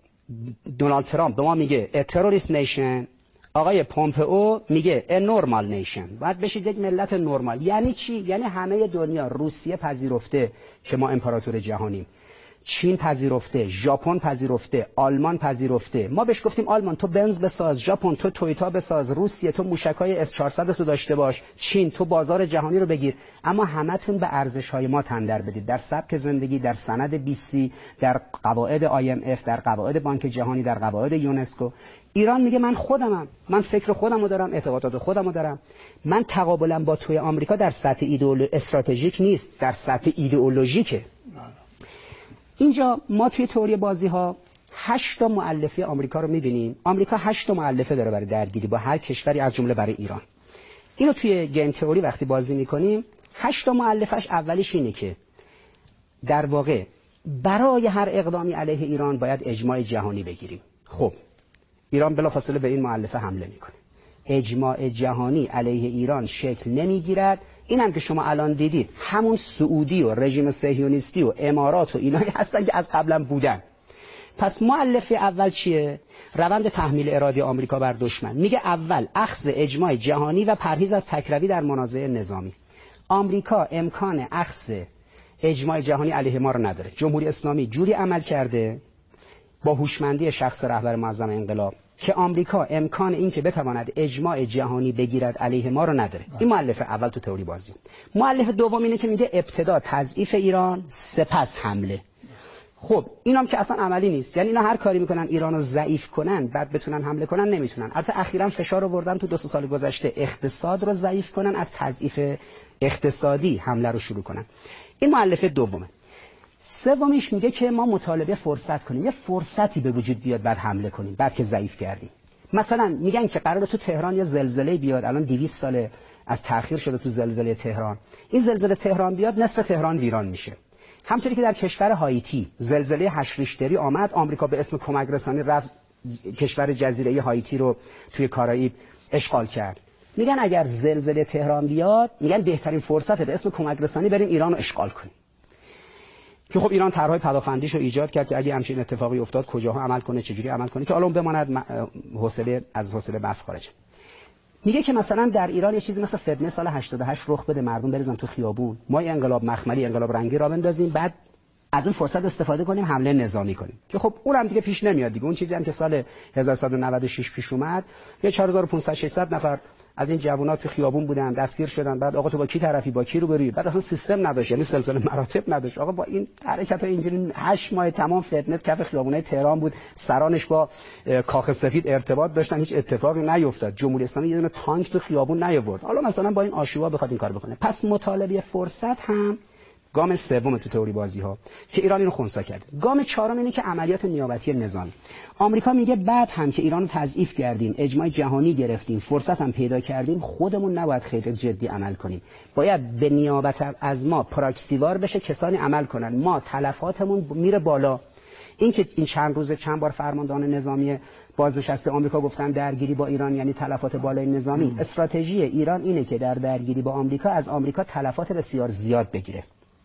دونالد ترامپ به ما میگه تروریست نیشن، آقای پومپئو میگه نورمال نیشن، باید بشه یک ملت نرمال. یعنی چی؟ یعنی همه دنیا، روسیه پذیرفته که ما امپراتور جهانیم، چین پذیرفته، ژاپن پذیرفته، آلمان پذیرفته. ما بهش گفتیم آلمان تو بنز بساز، ژاپن تو تویوتا بساز، روسیه تو موشکای S400 تو داشته باش، چین تو بازار جهانی رو بگیر، اما همتون به ارزش‌های ما تن در بدید، در سبک زندگی، در سند BC، در قواعد IMF، در قواعد بانک جهانی، در قواعد یونسکو. ایران میگه من خودمم، من فکر خودمو دارم، اعتقادات خودمو دارم، من تقابلم با توی آمریکا در سطح استراتژیک نیست، در سطح ایدئولوژیکه. اینجا ما توی تئوری بازی ها 8 تا مؤلفه آمریکا رو می‌بینیم. آمریکا 8 تا مؤلفه داره برای درگیری با هر کشوری از جمله برای ایران. اینو توی گیم تئوری وقتی بازی می‌کنیم 8 تا مؤلفه‌اش اولیش اینه که در واقع برای هر اقدامی علیه ایران باید اجماع جهانی بگیریم. خب ایران بلافاصله به این مؤلفه حمله می‌کنه. اجماع جهانی علیه ایران شکل نمی‌گیرد. این هم که شما الان دیدید همون سعودی و رژیم صهیونیستی و امارات و اینایی هستن که از قبلا بودن. پس مؤلفه اول چیه؟ روند تحمیل اراده آمریکا بر دشمن. میگه اول اخذ اجماع جهانی و پرهیز از تکروی در منازعه نظامی. آمریکا امکان اخذ اجماع جهانی علیه ما رو نداره. جمهوری اسلامی جوری عمل کرده با هوشمندی شخص رهبر معظم انقلاب که آمریکا امکان این که بتواند اجماع جهانی بگیرد علیه ما رو نداره. این مؤلفه اول تو تئوری بازی. مؤلفه دوم اینه که میگه ابتدا تضعیف ایران، سپس حمله. خب اینام که اصلا عملی نیست. یعنی اینا هر کاری میکنن ایرانو ضعیف کنن بعد بتونن حمله کنن نمیتونن. البته اخیراً فشار آوردن تو 2 سال گذشته اقتصاد رو ضعیف کنن، از تضعیف اقتصادی حمله رو شروع کنن. این مؤلفه دومه. سومیش میگه که ما مطالبه فرصت کنیم، یه فرصتی به وجود بیاد بعد حمله کنیم بعد که ضعیف کردیم. مثلا میگن که قراره تو تهران یه زلزله بیاد، الان 200 ساله از تأخیر شده تو زلزله تهران. این زلزله تهران بیاد نصف تهران ویران میشه. همونطوری که در کشور هایتی زلزله 8 ریشتری آمد، آمریکا به اسم کمک رسانی رفت کشور جزیره هایتی رو توی کارائیب اشغال کرد. میگن اگر زلزله تهران بیاد، میگن بهترین فرصته به اسم کمک رسانی بریم ایران رو اشغال کنیم. که خب ایران طرحهای پدافندیش رو ایجاد کرد که اگه همچین اتفاقی افتاد کجاها عمل کنه، چجوری عمل کنه، که الان بماند حوصله بس خارج. میگه که مثلا در ایران یه چیزی مثل فتنه سال 88 رخ بده، مردم بریزن تو خیابون، ما یه انقلاب مخملی، انقلاب رنگی را بندازیم، بعد از این فرصت استفاده کنیم حمله نظامی کنیم. که خب اونم دیگه پیش نمیاد دیگه. اون چیزی هم که سال 1196 پیش اومد، یه 4500 600 نفر از این جوونا تو خیابون بودن، دستگیر شدن. بعد آقا تو با کی طرفی، با کی روبرویی؟ بعد اصلا سیستم نداشت، یعنی سلسله مراتب نداشت. آقا با این حرکت اینجوری 8 ماه تمام فتنه کف خیابونای تهران بود، سرانش با کاخ سفید ارتباط داشتن، هیچ اتفاقی نیفتاد. جمهوری اسلامی یه دونه تانک تو خیابون نیاورد. حالا مثلا با این آشوبا بخواد این کار بکنه. پس مطالبه فرصت هم گام سوم تو تئوری بازی ها که ایران اینو خنثی کرده. گام چهارم اینه که عملیات نیابتی نظامی. آمریکا میگه بعد هم که ایرانو تضعیف کردیم، اجماع جهانی گرفتیم، فرصت هم پیدا کردیم، خودمون نباید خیلی جدی عمل کنیم. باید به نیابت از ما پراکسیوار بشه، کسانی عمل کنن. ما تلفاتمون میره بالا. این که این چند روز چند بار فرماندهان نظامی بازنشسته آمریکا گفتن درگیری با ایران یعنی تلفات بالای نظامی. استراتژی ایران اینه که در درگیری با آمریکا از آمریکا تلفات بسیار زیاد بگیره.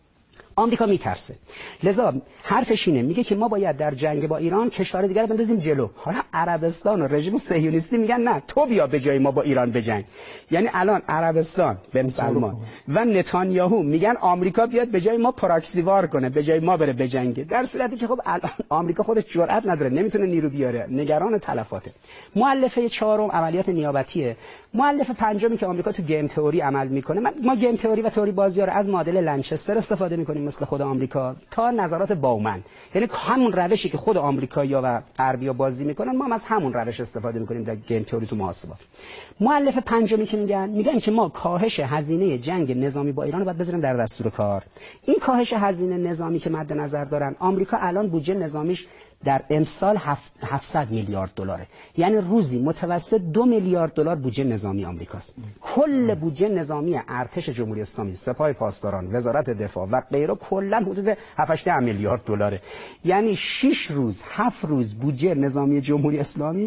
آمریکا میترسه. لذا حرفش اینه، میگه که ما باید در جنگ با ایران کشور دیگر رو بندازیم جلو. حالا عربستان و رژیم صهیونیستی میگن نه، تو بیا به جای ما با ایران بجنگ. یعنی الان عربستان بن سلمان و نتانیاهو میگن آمریکا بیاد به جای ما پراکسیوار کنه، به جای ما بره بجنگه، در صورتی که خب الان آمریکا خودش جرئت نداره، نمیتونه نیرو بیاره، نگران تلفاته. مؤلفه چهارم عملیات نیابتیه. مؤلفه پنجمی که آمریکا تو گیم تئوری عمل میکنه. ما گیم تئوری و تئوری بازی‌ها رو از مدل لنچستر استفاده میکنیم مثل خود آمریکا تا نظرات باومن، یعنی همون روشی که خود آمریکایی‌ها و غربی‌ها بازی میکنن ما هم از همون روش استفاده میکنیم در گیم تئوری تو محاسبات. مؤلفه پنجمی که میگن که ما کاهش هزینه جنگ نظامی با ایران رو باید بذاریم در دستور کار. این کاهش هزینه نظامی که مد نظر دارن، آمریکا الان بودجه نظامیش در امسال 700 میلیارد دلاره، یعنی روزی متوسط 2 میلیارد دلار بودجه نظامی آمریکاست. کل بودجه نظامی ارتش جمهوری اسلامی، سپاه پاسداران، وزارت دفاع و غیره کلا حدود 7-8 میلیارد دلاره. یعنی 6 روز 7 روز بودجه نظامی جمهوری اسلامی،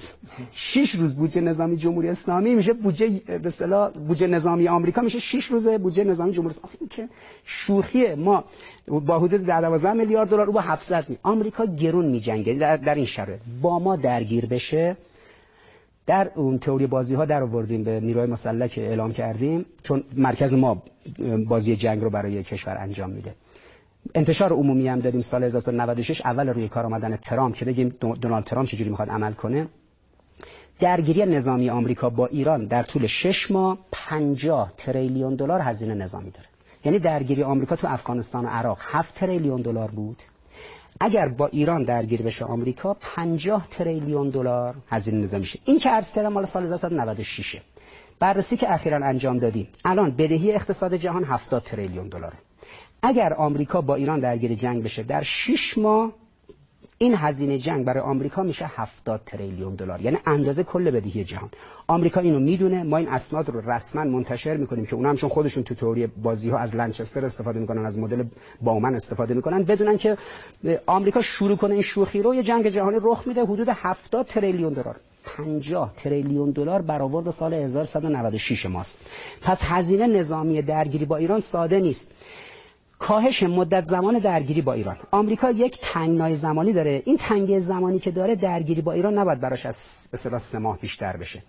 6 روز بودجه نظامی جمهوری اسلامی میشه بودجه به اصطلاح بودجه نظامی آمریکا میشه 6 روز بودجه نظامی جمهوری اسلامی. که شوخیه، ما با حدود 12 میلیارد دلار با 700 آمریکا گرون می‌جنگه. در این شرایط با ما درگیر بشه، در اون تئوری بازی ها در آوردیم به نیروهای مسلح که اعلام کردیم، چون مرکز ما بازی جنگ رو برای کشور انجام میده. انتشار عمومی هم دادیم سال 1996 اول روی کار آمدن ترامپ که بگیم دونالد ترامپ چجوری میخواد عمل کنه. درگیری نظامی آمریکا با ایران در طول 6 ماه 50 تریلیون دلار هزینه نظامی داره. یعنی درگیری آمریکا تو افغانستان و عراق 7 تریلیون دلار بود. اگر با ایران درگیر بشه آمریکا 50 تریلیون دلار هزینه نظامی میشه. این که عرض کردم مال سال 1996. بررسی که اخیراً انجام دادیم، الان بدهی اقتصاد جهان 70 تریلیون دلاره. اگر آمریکا با ایران درگیر جنگ بشه در 6 ماه این هزینه جنگ برای آمریکا میشه 70 تریلیون دلار، یعنی اندازه کل بدهی جهان. آمریکا اینو میدونه، ما این اسناد رو رسما منتشر میکنیم که اونها هم چون خودشون تو تئوری بازی ها از لنچستر استفاده میکنن، از مدل باومن استفاده میکنن، بدونن که آمریکا شروع کنه این شوخی رو، یه جنگ جهانی رخ میده حدود 70 تریلیون دلار. 50 تریلیون دلار برآورد سال 1196 ماست. پس هزینه نظامی درگیری با ایران ساده نیست. کاهش مدت زمان درگیری با ایران. آمریکا یک تنگنای زمانی داره. این تنگه زمانی که داره درگیری با ایران نباید براش از به اصطلاح 3 ماه بیشتر بشه.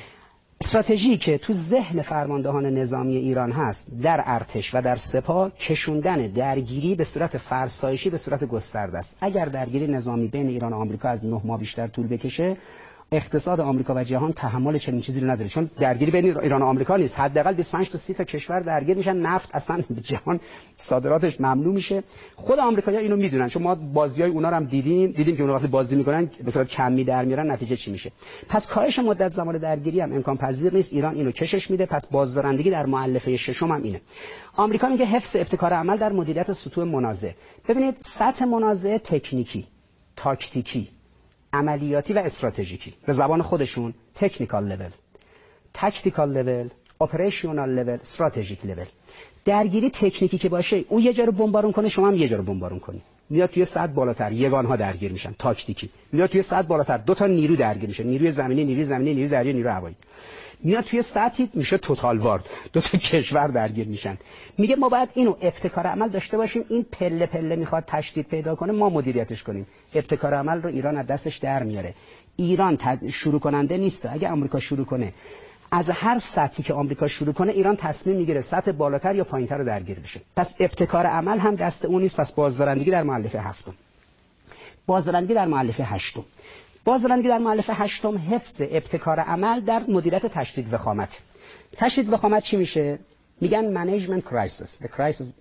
استراتژی که تو ذهن فرماندهان نظامی ایران هست در ارتش و در سپاه کشوندن درگیری به صورت فرسایشی به صورت گسترده است. اگر درگیری نظامی بین ایران و آمریکا از 9 ماه بیشتر طول بکشه، اقتصاد آمریکا و جهان تحمل چنین چیزی رو نداره، چون درگیری بین ایران و آمریکا نیست. حداقل 25 تا 30 تا کشور درگیر میشن، نفت اصلا به جهان صادراتش ممنوع میشه. خود آمریکایی‌ها اینو میدونن، چون ما بازیای اونا رو هم دیدیم که اون وقتی بازی میکنن به صورت کمی در میارن، نتیجه چی میشه. پس کاهش مدت زمان درگیری هم امکان پذیر نیست. ایران اینو کشش میده. پس بازدارندگی در مؤلفه ششم هم اینه. آمریکا میگه حفظ ابتکار عمل در مدیریت سطوح منازعه. ببینید سطح منازعه تکنیکی، تاکتیکی، عملیاتی و استراتژیکی. به زبان خودشون تکنیکال لول، تاکتیکال لول، اپریشنال لول، استراتژیک لول. درگیری تکنیکی که باشه، او یه جا رو بمبارون کنه، شما هم یه جا رو بمبارون کنی. میاد توی سطح بالاتر یگانها درگیر میشن، تاکتیکی. میاد توی سطح بالاتر 2 تا نیرو درگیر میشن، نیروی زمینی، نیروی دریایی، نیروی هوایی. میاد توی سطحی میشه توتال وارد، 2 تا کشور درگیر میشن. میگه ما باید اینو ابتکار عمل داشته باشیم. این پله پله میخواد تشدید پیدا کنه، ما مدیریتش کنیم. ابتکار عمل رو ایران از دستش در میاره. ایران شروع کننده نیست. اگه آمریکا شروع کنه، از هر سطحی که آمریکا شروع کنه، ایران تصمیم میگیره سطح بالاتر یا پایینتر رو درگیر بشه. پس ابتکار عمل هم دست اون نیست. پس بازدارندگی در مؤلفه 7. بازدارندگی در مؤلفه 8. بازدارندگی در مؤلفه 8 حفظ ابتکار عمل در مدیریت تشدید وخامت. تشدید وخامت چی میشه؟ میگن منیجمنت کرایسیس. کرایسیس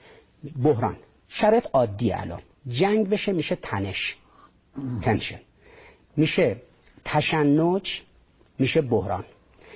بحران. شرط عادی الان. جنگ بشه میشه تنش. تنشن. میشه تشنج، میشه بحران.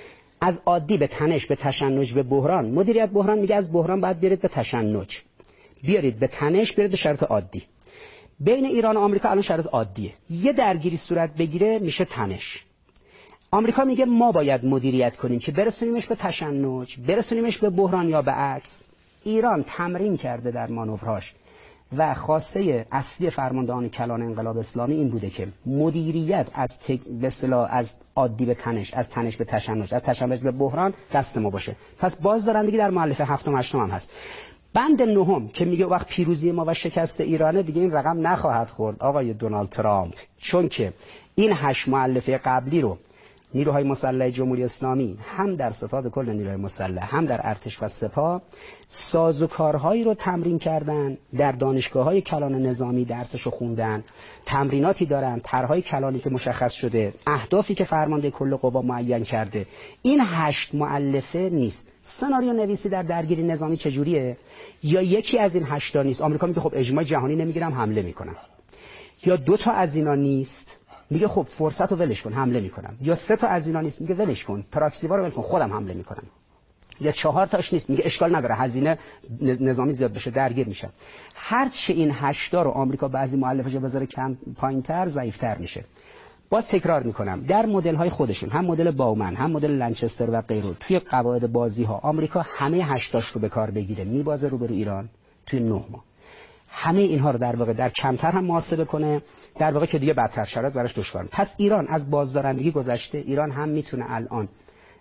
از عادی به تنش، به تشنج، به بحران. مدیریت بحران میگه از بحران باید بیارید به تشنج. بیارید به تنش، بیارید به شرط عادی. بین ایران و آمریکا الان شرط عادیه. یه درگیری صورت بگیره میشه تنش. آمریکا میگه ما باید مدیریت کنیم که برسونیمش به تشنج، برسونیمش به بحران یا به عکس. ایران تمرین کرده در مانورهاش و خواسته اصلی فرماندهان کلان انقلاب اسلامی این بوده که مدیریت از به اصطلاح از عادی به تنش، از تنش به تشنج، از تشنج به بحران دست ما باشه. پس بازدارندگی در مؤلفه 7 و 8 هم هست. بند 9 که میگه وقت پیروزی ما و شکست ایرانه، دیگه این رقم نخواهد خورد آقای دونالد ترامپ، چون که این 8 مؤلفه قبلی رو نیروهای مسلح جمهوری اسلامی هم در ستاد کل نیروهای مسلح، هم در ارتش و سپاه سازوکارهایی رو تمرین کردن، در دانشگاه‌های کلان نظامی درسشو خوندن، تمریناتی دارن، طرح‌های کلانی که مشخص شده، اهدافی که فرمانده کل قوا معین کرده. این 8 مؤلفه نیست. سناریو نویسی در درگیری نظامی چجوریه؟ یا یکی از این 8 تا نیست، آمریکا میگه خب اجماع جهانی نمیگیرم، حمله میکنم. یا 2 تا از اینا نیست، میگه خب فرصت رو ولش کن، حمله میکنم. یا 3 تا از اینا نیست، میگه ولش کن، پراکسیوا رو ول کن، خودم حمله میکنم. یا 4 تاش نیست، میگه اشکال نداره، هزینه نظامی زیاد بشه، درگیر میشن. هر چه این 8 تا رو آمریکا بعضی مؤلفه‌اش بذاره کم پایین‌تر، ضعیف‌تر میشه. باز تکرار میکنم، در مدل‌های خودشون، هم مدل باومن، هم مدل لنچستر و غیره، توی قواعد بازی‌ها آمریکا همه 8 تاش رو به کار بگیره، میبازه روبرو ایران توی 9 ماه. همه اینها رو در واقع در کمتر هم محاسبه کنه، در واقع که دیگه بدتر شرایط براش دشوار. پس ایران از بازدارندگی گذشته. ایران هم میتونه الان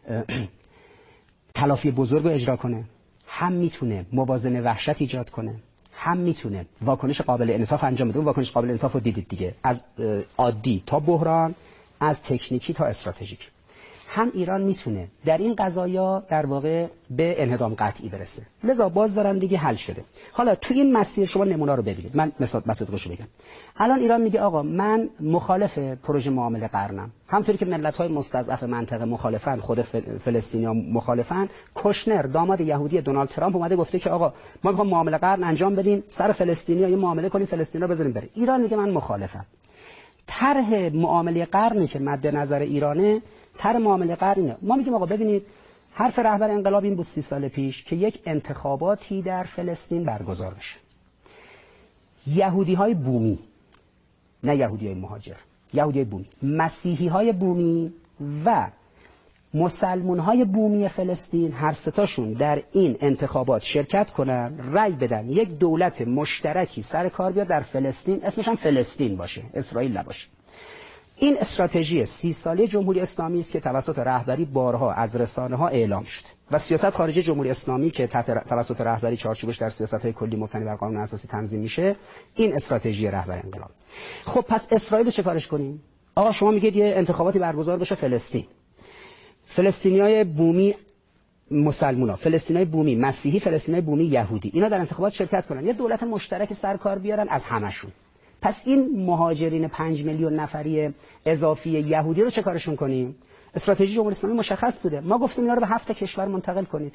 تلافی بزرگ رو اجرا کنه، هم میتونه موازنه وحشت ایجاد کنه، هم میتونه واکنش قابل انعطاف انجام بده. اون واکنش قابل انعطاف رو دیدید دیگه، از عادی تا بحران، از تکنیکی تا استراتژیک. هم ایران میتونه در این قضایا در واقع به انهدام قطعی برسه. لذا بازدارندگی حل شده. حالا تو این مسیر شما نمونه رو ببینید. من مثلا بگم. الان ایران میگه آقا من مخالف پروژه معامله قرنم. همونطوری که ملت‌های مستضعف منطقه مخالفن، خود فلسطینی‌ها مخالفن. کوشنر داماد یهودی دونالد ترامپ اومده گفته که آقا ما می‌خوایم معامله قرن انجام بدیم، سر فلسطینی‌ها یه معامله کنیم، فلسطینی‌ها بذاریم بره. ایران میگه من مخالفم. طرح معامله قرنی که مد نظر ایرانه، طرح معامله قرنه. ما میگیم آقا ببینید، حرف رهبر انقلاب این بود 30 سال پیش که یک انتخاباتی در فلسطین برگزار بشه. یهودی‌های بومی، نه یهودی‌های مهاجر، یهودی‌های بومی، مسیحی‌های بومی و مسلمان‌های بومی فلسطین، هر سه تاشون در این انتخابات شرکت کنن، رأی بدن، یک دولت مشترکی سر کار بیاد در فلسطین، اسمش هم فلسطین باشه، اسرائیل نباشه. این استراتژی 30 ساله جمهوری اسلامی است که توسط رهبری بارها از رسانه‌ها اعلام شد و سیاست خارجی جمهوری اسلامی که توسط رهبری چارچوبش در سیاست‌های کلی مبتنی بر قانون اساسی تنظیم میشه، این استراتژی رهبر انقلاب. خب پس اسرائیل چه کارش کنیم؟ آقا شما میگید یه انتخاباتی برگزار بشه فلسطین. فلسطینیای بومی مسلمونا، فلسطینیای بومی مسیحی، فلسطینیای بومی یهودی، اینا در انتخابات شرکت کنن، یه دولت مشترک سرکار بیارن از همشون. پس این مهاجرین 5 میلیون نفری اضافی یهودی رو چه کارشون کنیم؟ استراتژی جمهوری اسلامی مشخص بوده. ما گفتیم اینا رو به 7 کشور منتقل کنید.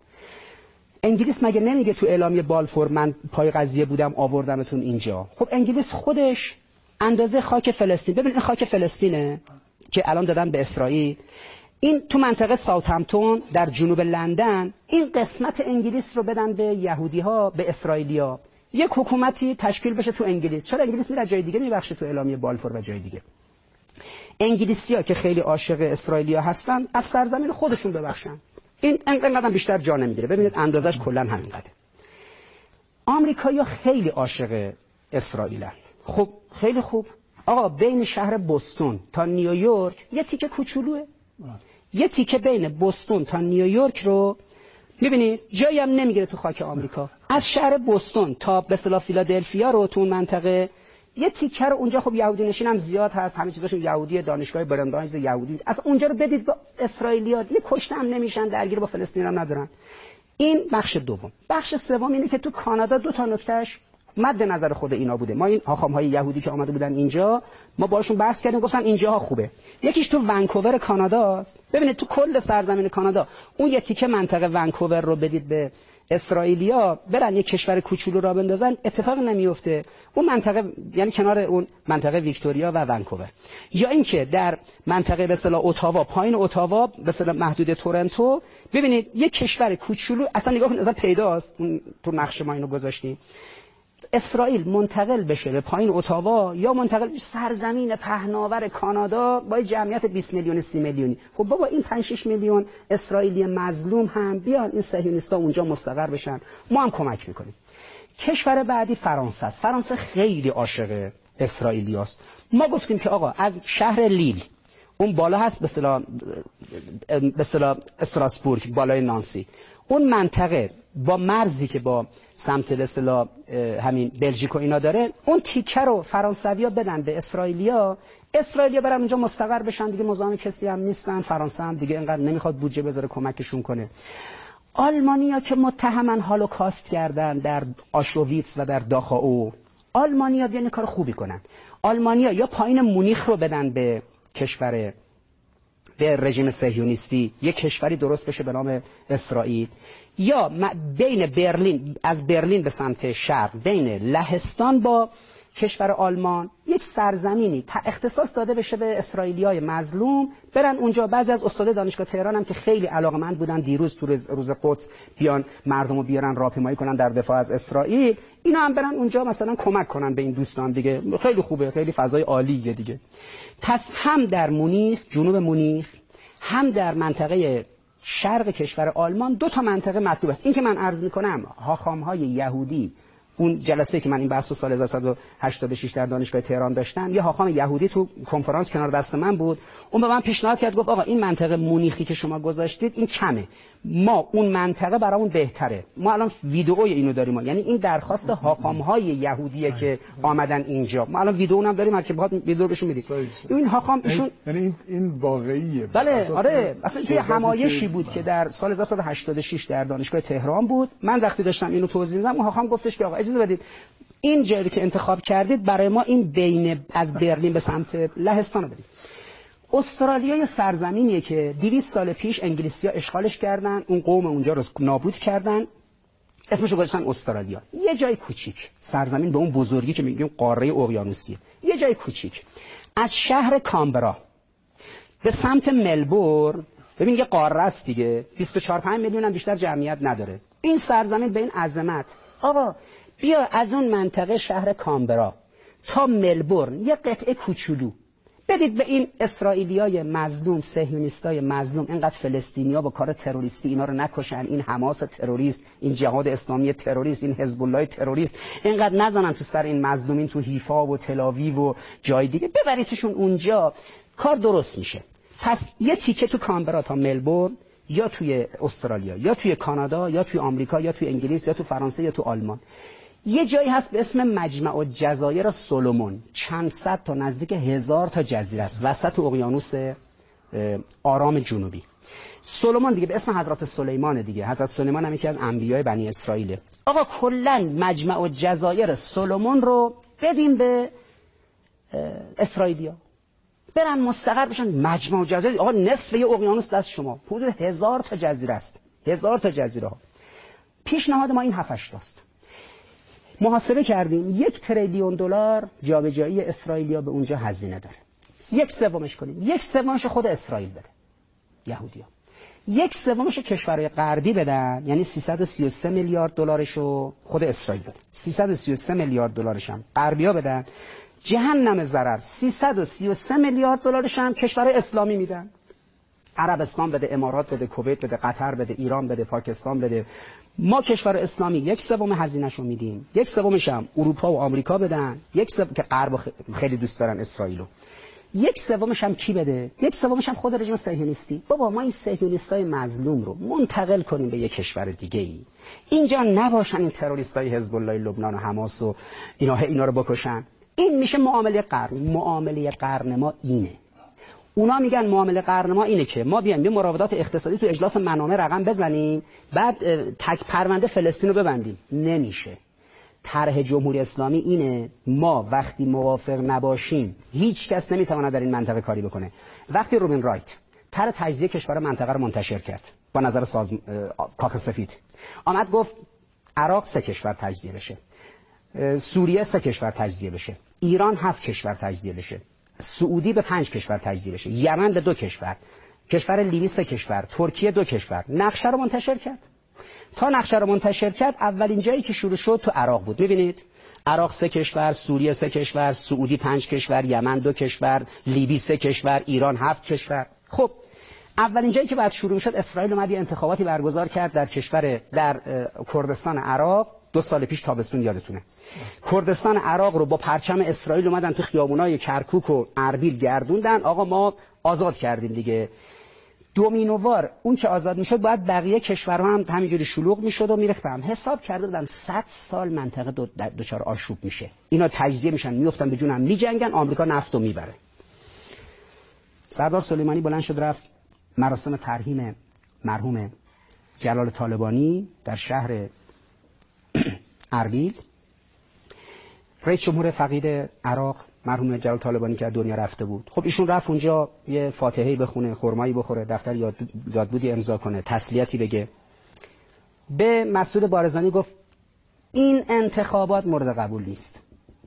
انگلیس مگه نمیگه تو اعلامیه بالفور من پای قضیه بودم آوردمتون اینجا؟ خب انگلیس خودش اندازه خاک فلسطین، ببین این خاک فلسطینه که الان دادن به اسرائیل، این تو منطقه ساوثهمپتون در جنوب لندن، این قسمت انگلیس رو بدن به یهودی‌ها، به اسرائیلیا، یک حکومتی تشکیل بشه تو انگلیس. چرا انگلیس میره جای دیگه میبخشه تو اعلامیه بالفور و جای دیگه؟ انگلیسی‌ها که خیلی عاشق اسرائیلیا هستن از سرزمین خودشون ببخشن. این انقدر بیشتر جا نمیگیره. ببینید اندازش کلا همینقدره. آمریکایی‌ها خیلی عاشق اسرائیلن. خب خیلی خوب. آقا بین شهر بوستون تا نیویورک یه تیکه کوچولوئه. یه تیکه بین بوستون تا نیویورک رو می‌بینید جایی هم نمیگیره تو خاک آمریکا. از شهر بوستون تا به اصطلاح فیلادلفیا رو تو اون منطقه یه تیکه رو اونجا، خب یهودی نشین هم زیاد هست، همه چیزاشون یهودیه، دانشگاه برنداینز یهودی، از اونجا رو بدید با اسرائیلی‌ها، دیگه کشته هم نمیشن، درگیر با فلسطین هم ندارن. این بخش دوم. بخش سوم اینه که تو کانادا دو تا نکتهش مد نظر خود اینا بوده. ما این هاخام‌های یهودی که آمده بودن اینجا، ما باشون بحث کردیم، گفتن اینجاها خوبه. یکیش تو ونکوور کاناداست. ببینید تو کل سرزمین کانادا اون یه تیکه منطقه ونکوور رو بدید به اسرائیلیا، برن یک کشور کوچولو را بندازن، اتفاق نمیفته. اون منطقه یعنی کنار اون منطقه ویکتوریا و ونکوور. یا اینکه در منطقه به اصطلاح اتاوا، پایین اتاوا به اصطلاح محدود تورنتو، ببینید یک کشور کوچولو، اصلا نگاه کنید اصلا پیداست، تو نقشه ما اینو گذاشتیم. اسرائیل منتقل بشه به پایین اتاوا یا منتقل بشه سرزمین پهناور کانادا با جمعیت 20 میلیون 30 میلیونی. خب بابا این 5-6 میلیون اسرائیلی مظلوم هم بیان این صهیونیستا اونجا مستقر بشن، ما هم کمک میکنیم. کشور بعدی فرانسه است. فرانسه خیلی عاشق اسرائیلیاست. ما گفتیم که آقا از شهر لیل اون بالا هست به اصطلاح استراسبورگ، بالای نانسی، اون منطقه با مرزی که با سمت به اصطلاح همین بلژیک و اینا داره، اون تیکه رو فرانسوی‌ها بدن به اسرائیلیا برن اونجا مستقر بشن، دیگه مزاحم کسی هم نیستن. فرانسه هم دیگه اینقدر نمیخواد بودجه بذاره کمکشون کنه. آلمانیا که متهمن هولوکاست کردن در آشویتس و در داخاو، آلمانیا بیان کار خوبی کنن. آلمانیا یا پایین مونیخ رو بدن به کشور، به رژیم صهیونیستی، یک کشوری درست بشه به نام اسرائیل، یا بین برلین، از برلین به سمت شرق، بین لهستان با کشور آلمان یک سرزمینی اختصاص داده بشه به اسرائیلیای مظلوم، برن اونجا. بعضی از استادای دانشگاه تهران هم که خیلی علاقمند بودن دیروز تو روز قدس بیان مردمو بیارن راهپیمایی کنن در دفاع از اسرائیل، اینا هم برن اونجا مثلا کمک کنن به این دوستان دیگه. خیلی خوبه، خیلی فضای عالیه دیگه. پس هم در مونیخ، جنوب مونیخ، هم در منطقه شرق کشور آلمان دو تا منطقه مطلوب است. این که من عرض میکنم هاخام‌های یهودی، اون جلسه که من این بحث رو سال 1986 در دانشگاه تهران داشتم، یه هاخام یهودی تو کنفرانس کنار دست من بود، اون به من پیشنهاد کرد، گفت آقا این منطقه مونیخی که شما گذاشتید این کمه، ما اون منطقه برامون بهتره. ما الان ویدئوی اینو داریم، یعنی این درخواست هاخام‌های یهودیه که آمدن اینجا. ما الان ویدئو هم داریم، هر کی بخواد ویدئو بهشون میدیم. این هاخام ایشون یعنی این واقعیه. بله آره، اصلا توی همایشی بود که در سال 1986 در دانشگاه تهران بود. من وقتی داشتم اینو توضیح میدم، اون هاخام گفتش که آقا اجازه بدید این جایی که انتخاب کردید برای ما این بین از برلین به سمت لهستان رو بدید. استرالیا یه سرزمینیه که 200 سال پیش انگلیسی‌ها اشغالش کردن، اون قوم اونجا رو نابود کردن، اسمش رو گذاشتن استرالیا. یه جای کوچیک، سرزمین به اون بزرگی که میگیم قاره اقیانوسیه، یه جای کوچیک. از شهر کامبرا به سمت ملبورن، ببین یه قاره است دیگه، 24-5 میلیون هم بیشتر جمعیت نداره. این سرزمین به این عظمت، آقا بیا از اون منطقه شهر کامبرا تا ملبورن یه قطعه کوچولو بدید به این اسرائیلیای مظلوم، صهیونیستای مظلوم، اینقدر فلسطینیا با کار تروریستی اینا رو نکشن، این حماس تروریست، این جهاد اسلامی تروریست، این حزب الله تروریست، اینقدر نزنن تو سر این مظلومین تو حیفا و تل آویو و جای دیگه، ببریدشون اونجا، کار درست میشه. پس یه تیکه تو کانبرا تا ملبورن، یا توی استرالیا، یا توی کانادا، یا توی آمریکا، یا توی انگلیس، یا تو فرانسه، یا تو آلمان، یه جایی هست به اسم مجمع الجزایر سولومون، چند صد تا نزدیک 1000 تا جزیره است وسط اقیانوس آرام جنوبی. سولومون دیگه به اسم حضرت سلیمان دیگه، حضرت سلیمان هم یکی از انبیای بنی اسرائیل. آقا کلا مجمع الجزایر سولومون رو بدیم به اسرائیلیا، برن مستقر بشن. مجمع الجزایر آقا نصف یه اقیانوس دست شما، حدود 1000 تا جزیره است، 1000 تا جزیره ها. پیشنهاد ما این 7-8 تاست. محاسبه کردیم 1 تریلیون دلار جابجایی اسرائیلیا به اونجا هزینه داره. 1/3 کنیم، 1/3 خود اسرائیل بده، یهودی‌ها. 1/3 کشورهای غربی بدن، یعنی 333 میلیارد دلارشو خود اسرائیل بده. 333 میلیارد دلارش هم غربی‌ها بدن. جهنم ضرر 333 میلیارد دلارش هم کشورهای اسلامی میدن. عربستان بده، امارات بده، کویت بده، قطر بده، ایران بده، پاکستان بده. ما کشور اسلامی 1/3 هزینه‌شو میدیم، 1/3 هم اروپا و آمریکا بدن، 1/3 که غرب خیلی دوست دارن اسرائیلو، 1/3 هم کی بده؟ 1/3 هم خود رژیم صهیونیستی. بابا ما این صهیونیستای مظلوم رو منتقل کنیم به یک کشور دیگه ای، اینجا نباشن این تروریستای حزب الله لبنان و حماس و اینا رو بکشن. این میشه معامله قرن. معامله قرن ما اینه. اونا میگن معامله قرن ما اینه که ما بیایم یه مراودات اقتصادی تو اجلاس منامه رقم بزنیم، بعد تک پرونده فلسطین رو ببندیم. نمیشه. طرح جمهوری اسلامی اینه، ما وقتی موافق نباشیم هیچ کس نمیتونه در این منطقه کاری بکنه. وقتی روبین رایت طرح تجزیه کشور منطقه رو منتشر کرد با نظر کاخ سفید، آمد گفت عراق 3 کشور تجزیه بشه، سوریه 3 کشور تجزیه بشه، ایران 7 کشور تجزیه بشه، سعودی به 5 کشور تجزیه بشه، یمن به 2 کشور، کشور لیبی 3 کشور، ترکیه 2 کشور. نقشه رو منتشر کرد. تا نقشه رو منتشر کرد اولین جایی که شروع شد تو عراق بود. می‌بینید عراق 3 کشور، سوریه 3 کشور، سعودی 5 کشور، یمن 2 کشور، لیبی 3 کشور، ایران 7 کشور. خب اولین جایی که بعد شروع شد، اسرائیل اومد یه انتخاباتی برگزار کرد در کردستان عراق. 2 سال پیش تابستون یادتونه. کردستان عراق رو با پرچم اسرائیل اومدن تو خیابونای کرکوک و اربیل گردوندن. آقا ما آزاد کردیم دیگه. دومینووار اون که آزاد میشد باید بقیه کشورها هم همینجوری شلوغ میشد و میرفتن. حساب کرده بودن 100 سال منطقه دچار آشوب میشه. اینا تجزیه میشن، میافتن به جون هم، میجنگن، آمریکا نفتو میبره. سردار سلیمانی بلند شد رفت مراسم ترحیم مرحوم جلال طالبانی در شهر اربیل. رئیس جمهور فقید عراق مرحوم جلال طالبانی که از دنیا رفته بود، خب ایشون رفت اونجا یه فاتحه‌ای بخونه، خرمایی بخوره، دفتر یادبودی امضا کنه، تسلیتی بگه. به مسعود بارزانی گفت این انتخابات مورد قبول نیست.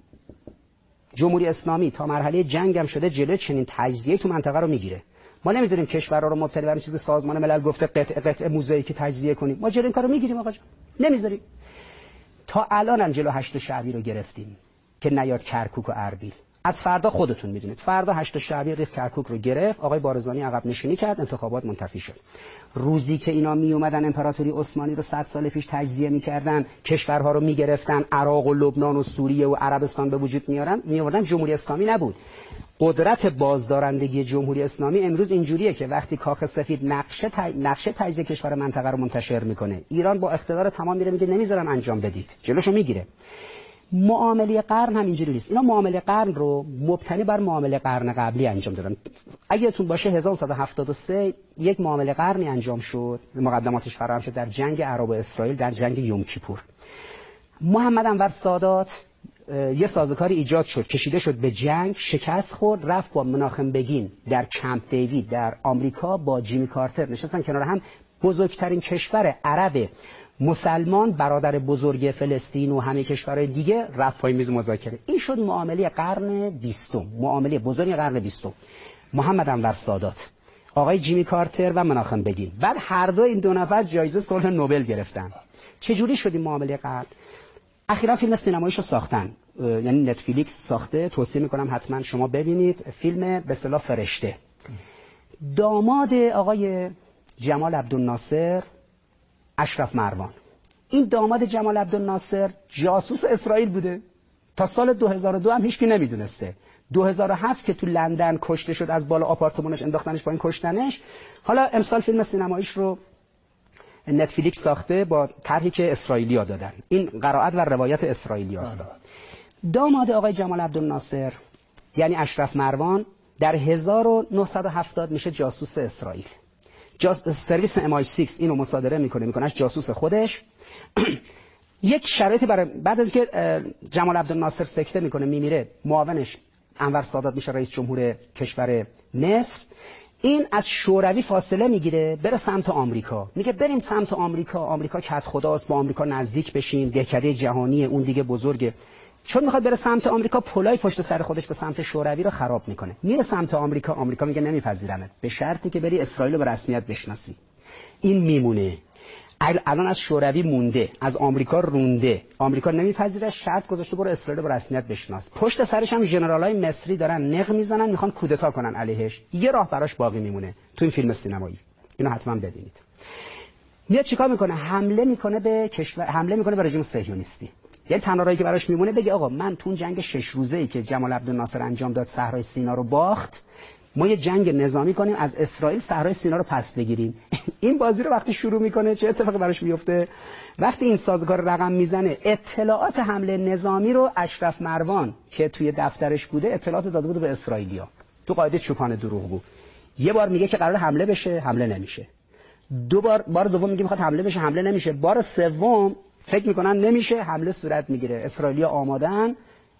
جمهوری اسلامی تا مرحله جنگ هم شده جلوی چنین تجزیه تو منطقه رو میگیره. ما نمیذاریم کشورها رو مبتلا بر چیز سازمان ملل گفته قطعه موزاییکی تجزیه کنیم. ما جلوی این کارو میگیریم آقا جان. نمیذاریم. تا الان هم جلو 8 شعبی رو گرفتیم که نیاد کرکوک و اربیل. از فردا خودتون میدونید. فردا 8 شعبی ریخت کرکوک رو گرفت، آقای بارزانی عقب نشینی کرد، انتخابات منتفی شد. روزی که اینا می اومدن امپراتوری عثمانی رو 100 سال پیش تجزیه میکردن، کشورها رو میگرفتن، عراق و لبنان و سوریه و عربستان به وجود میآوردن، جمهوری اسلامی نبود. قدرت بازدارندگی جمهوری اسلامی امروز اینجوریه که وقتی کاخ سفید نقشه تجزیه کشور منطقه رو منتشر میکنه، ایران با اقتدار تمام میره میگه نمیذارم انجام بدید، جلوشو میگیره. معامله قرن هم اینجوری نیست. اینا معامله قرن رو مبتنی بر معامله قرن قبلی انجام دادن. اگه یادتون باشه 1173 یک معامله قرنی انجام شد، مقدماتش فراهم شد در جنگ عرب و اسرائیل، در جنگ یوم کیپور. محمد انور سادات یه سازوکاری ایجاد شد، کشیده شد به جنگ، شکست خورد، رفت با مناخم بگین در کمپ دیوید در آمریکا با جیمی کارتر نشستن کنار هم. بزرگترین کشور عرب مسلمان، برادر بزرگ فلسطین و همه کشورهای دیگه، رفت پای میز مذاکره. این شد معامله قرن 20، معامله بزرگ قرن 20. محمد انور سادات، آقای جیمی کارتر و مناخم بگین. بعد هر دو این 2 نفر جایزه صلح نوبل گرفتن. چجوری شد این معامله قرن؟ اخیرا فیلم سینماییشو ساختن، یعنی نتفلیکس ساخته، توصیه میکنم حتما شما ببینید. فیلم به اصطلاح فرشته. داماد آقای جمال عبدالناصر اشرف مروان. این داماد جمال عبدالناصر جاسوس اسرائیل بوده تا سال 2002 هم هیچکی نمیدونسته. 2007 که تو لندن کشته شد، از بالا آپارتمانش انداختنش پایین کشتنش. حالا امسال فیلم سینماییش رو نتفلیکس ساخته با طرحی که اسرائیلی‌ها دادن. این قرائت و روایت اسرائیلی‌هاست. داماد آقای جمال عبدالناصر یعنی اشرف مروان در 1970 میشه جاسوس اسرائیل. سرویس MI6 اینو مصادره میکنه جاسوس خودش. یک شرایطی برای بعد از که جمال عبدالناصر سکته میکنه میمیره، معاونش انور سادات میشه رئیس جمهور کشور مصر. این از شوروی فاصله میگیره بره سمت آمریکا، میگه بریم سمت آمریکا، آمریکا کت خداست، با آمریکا نزدیک بشیم، دهکده جهانی اون دیگه بزرگه. چون میخواد بره سمت آمریکا، پلای پشت سر خودش به سمت شوروی رو خراب میکنه. میره سمت آمریکا، آمریکا میگه نمیپذیرمت به شرطی که بری اسرائیل رو به رسمیت بشناسی. این میمونه. الان از شوروی مونده، از آمریکا رونده، آمریکا نمیپذیره، شرط گذاشته برو اسرائیل رو به رسمیت بشناس. پشت سرش هم ژنرالای مصری دارن نق میزنن، میخوان کودتا کنن علیهش. یه راه براش باقی میمونه تو این فیلم سینمایی. اینو حتما ببینید. میاد چیکار میکنه؟ حمله میکنه به کشور، حمله میکنه به رژیم صهیونیستی. یعنی تنها راهی که براش میمونه بگه آقا من تو جنگ 6 روزه‌ای که جمال عبدالناصر انجام داد صحرای سینا رو باخت، ما یه جنگ نظامی کنیم از اسرائیل صحرای سینا رو پس بگیریم. این بازی رو وقتی شروع میکنه چه اتفاقی براش میفته؟ وقتی این سازوکار رقم میزنه، اطلاعات حمله نظامی رو اشرف مروان که توی دفترش بوده اطلاعات داده بود به اسرائیلیا. تو قاعده چوپان دروغگو. یه بار میگه که قرار حمله بشه، حمله نمیشه. بار دوم میگه میخواد حمله بشه، حمله نمیشه. بار سوم فکر میکنن نمیشه، حمله صورت میگیره. اسرائیلیا آمادن،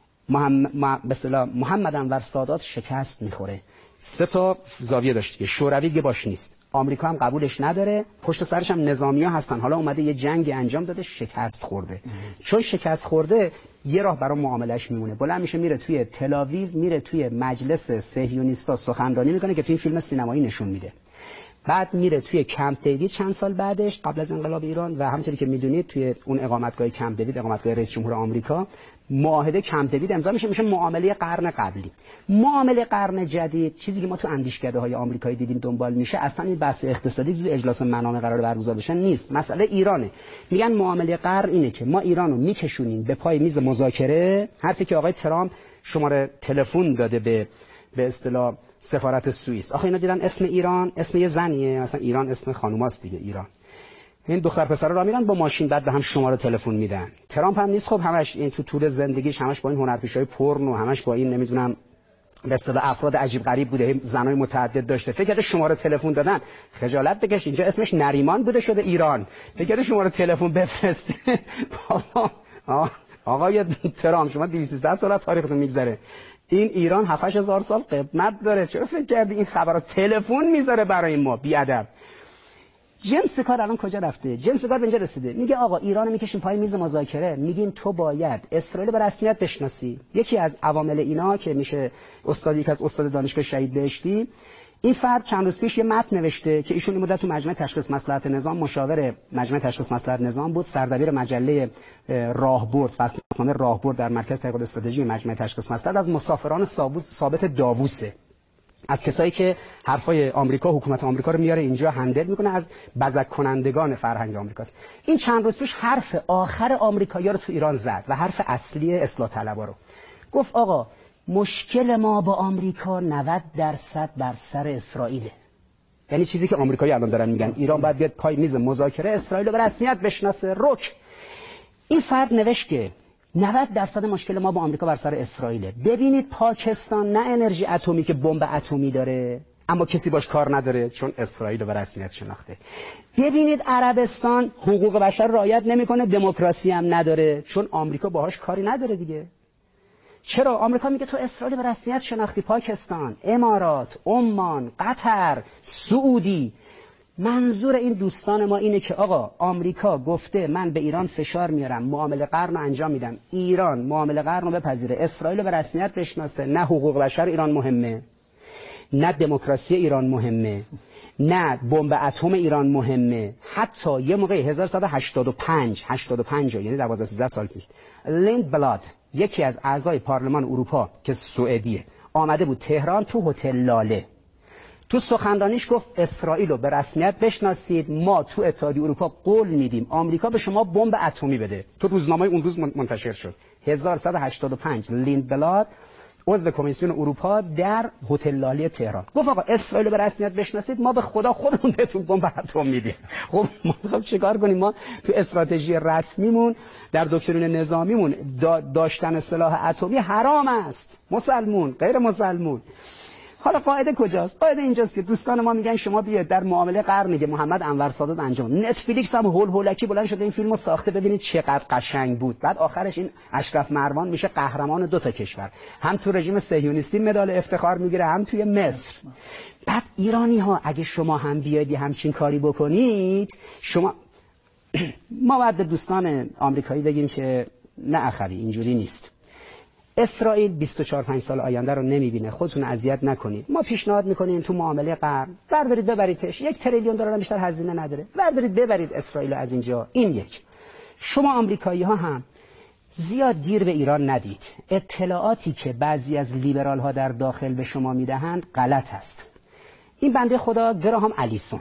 محمد انور سادات شکست میخوره. 3 تا زاویه داشت که شوروی دیگه باش نیست، آمریکا هم قبولش نداره، پشت سرش هم نظامی‌ها هستن. حالا اومده یه جنگ انجام داده، شکست خورده. چون شکست خورده یه راه برای معاملهش میمونه، بلند میشه میره توی تل‌آویو، میره توی مجلس صهیونیستا سخنرانی میکنه که توی این فیلم سینمایی نشون میده. بعد میره توی کمپ دیوید چند سال بعدش قبل از انقلاب ایران، و همونطوری که میدونید توی اون اقامتگاه کمپ دیوید، اقامتگاه رئیس جمهور آمریکا، معاهده کمپ دیوید امضا میشه معامله قرن قبلی. معامله قرن جدید چیزی که ما تو اندیشکده‌های آمریکایی دیدیم دنبال میشه، اصلا این بحث اقتصادی تو اجلاس منامه قرار برگزار بشه نیست، مسئله ایرانه. میگن معامله قرن اینه که ما ایرانو میکشونیم به پای میز مذاکره. حرفی که آقای ترامپ شماره تلفن داده به اصطلاح سفارت سوئیس. آخه اینا دیدن اسم ایران اسم یه زنیه، مثلا ایران اسم خانوماست دیگه، ایران. این دختر پسرا را میرن با ماشین، بعد به هم شماره تلفن میدن. ترامپ هم نیست خب همش این تو طول زندگیش همش با این هنرپیشه‌های پورنو، همش با این نمیدونم به اصطلاح افراد عجیب غریب بوده، زنای متعدد داشته. فکر کرده شماره تلفن دادن، خجالت بکش، اینجا اسمش نریمان بوده شده ایران. فکر کرده شماره تلفن بفرسته. بابا آقای ترامپ شما 200 سال تاریختون میگذره، این ایران 7000 سال قدمت داره. چرا فکر کردی این خبرات تلفن میذاره برای ما؟ بیادب. جنس کار الان کجا رفته؟ جنس کار به اینجا رسیده، میگه آقا ایرانو میکشیم پای میز مذاکره، میگیم تو باید اسرائیل به رسمیت بشناسی. یکی از عوامل اینا که میشه یک از استاد دانشگاه شهید بهشتی، این فرد چند روز پیش یه متن نوشته که ایشون این مدت تو مجمع تشخیص مصلحت نظام مشاور مجمع تشخیص مصلحت نظام بود، سردبیر مجله راهبرد، فصل راهبرد در مرکز تحقیقات استراتژی مجمع تشخیص مصلحت، از مسافران ثابت داووسه، از کسایی که حرفای آمریکا، حکومت آمریکا رو میاره اینجا هندل میکنه، از بزک کنندگان فرهنگ آمریکاست. این چند روز پیش حرف آخر آمریکایی‌ها رو تو ایران زد و حرف اصلی اصلاح طلبا رو گفت. آقا مشکل ما با آمریکا 90% بر سر اسرائیله. یعنی چیزی که آمریکایی الان دارن میگن ایران باید بیاد پای میز مذاکره، اسرائیل رو به رسمیت بشناسه. رک این فرد نوشت که 90% مشکل ما با آمریکا بر سر اسرائیله. ببینید پاکستان نه انرژی اتمی که بمب اتمی داره، اما کسی باش کار نداره چون اسرائیل رو به رسمیت شناخته. ببینید عربستان حقوق بشر رعایت نمیکنه، دموکراسی هم نداره چون آمریکا باهاش کاری نداره دیگه. چرا؟ آمریکا میگه تو اسرائیل به رسمیت شناختی. پاکستان، امارات، عمان، قطر، سعودی. منظور این دوستان ما اینه که آقا آمریکا گفته من به ایران فشار میارم، معامله قرن رو انجام میدم، ایران معامله قرن رو بپذیره، اسرائیل رو به رسمیت بشناسه، نه حقوق بشر ایران مهمه. نه دموکراسی ایران مهمه، نه بمب اتم ایران مهمه. حتی یه موقع 1185 یعنی 12-13 سال پیش لیندبلاد یکی از اعضای پارلمان اروپا که سوئدیه آمده بود تهران تو هتل لاله، تو سخنرانیش گفت اسرائیل رو به رسمیت بشناسید، ما تو اتحادیه اروپا قول میدیم آمریکا به شما بمب اتمی بده. تو روزنامه اون روز منتشر شد. 1185 لیندبلاد عضو کمیسیون اروپا در هتل لاله تهران گفت آقا اسرائیل رو به رسمیت بشناسید، ما به خدا خودمون بهتون بمب اتم میدیم. خب ما می‌خوایم چیکار کنیم؟ ما تو استراتژی رسمیمون در دکترین نظامیمون داشتن سلاح اتمی حرام است، مسلمون غیر مسلمون. حالا قاعده کجاست؟ قاعده اینجاست که دوستان ما میگن شما بیاید در معامله قرن که محمد انور سادات انجام، نتفلیکس هم هول هولکی بلند شده این فیلمو ساخته، ببینید چقدر قشنگ بود. بعد آخرش این اشرف مروان میشه قهرمان 2 تا کشور، هم تو رژیم صهیونیستی مدال افتخار میگیره، هم توی مصر. بعد ایرانی ها اگه شما هم بیاید همچین کاری بکنید، شما ما باید به دوستان آمریکایی بگیم که نه اخوی اینجوری نیست. اسرائیل 24-5 سال آینده رو نمیبینه، خودتون اذیت نکنید. ما پیشنهاد میکنیم تو معامله قرن بردارید ببریدش، 1 تریلیون دلار بیشتر هزینه نداره، بردارید ببرید اسرائیل از اینجا. این یک. شما آمریکایی ها هم زیاد گیر به ایران ندید. اطلاعاتی که بعضی از لیبرال ها در داخل به شما میدهند غلط است. این بنده خدا گراهام الیسون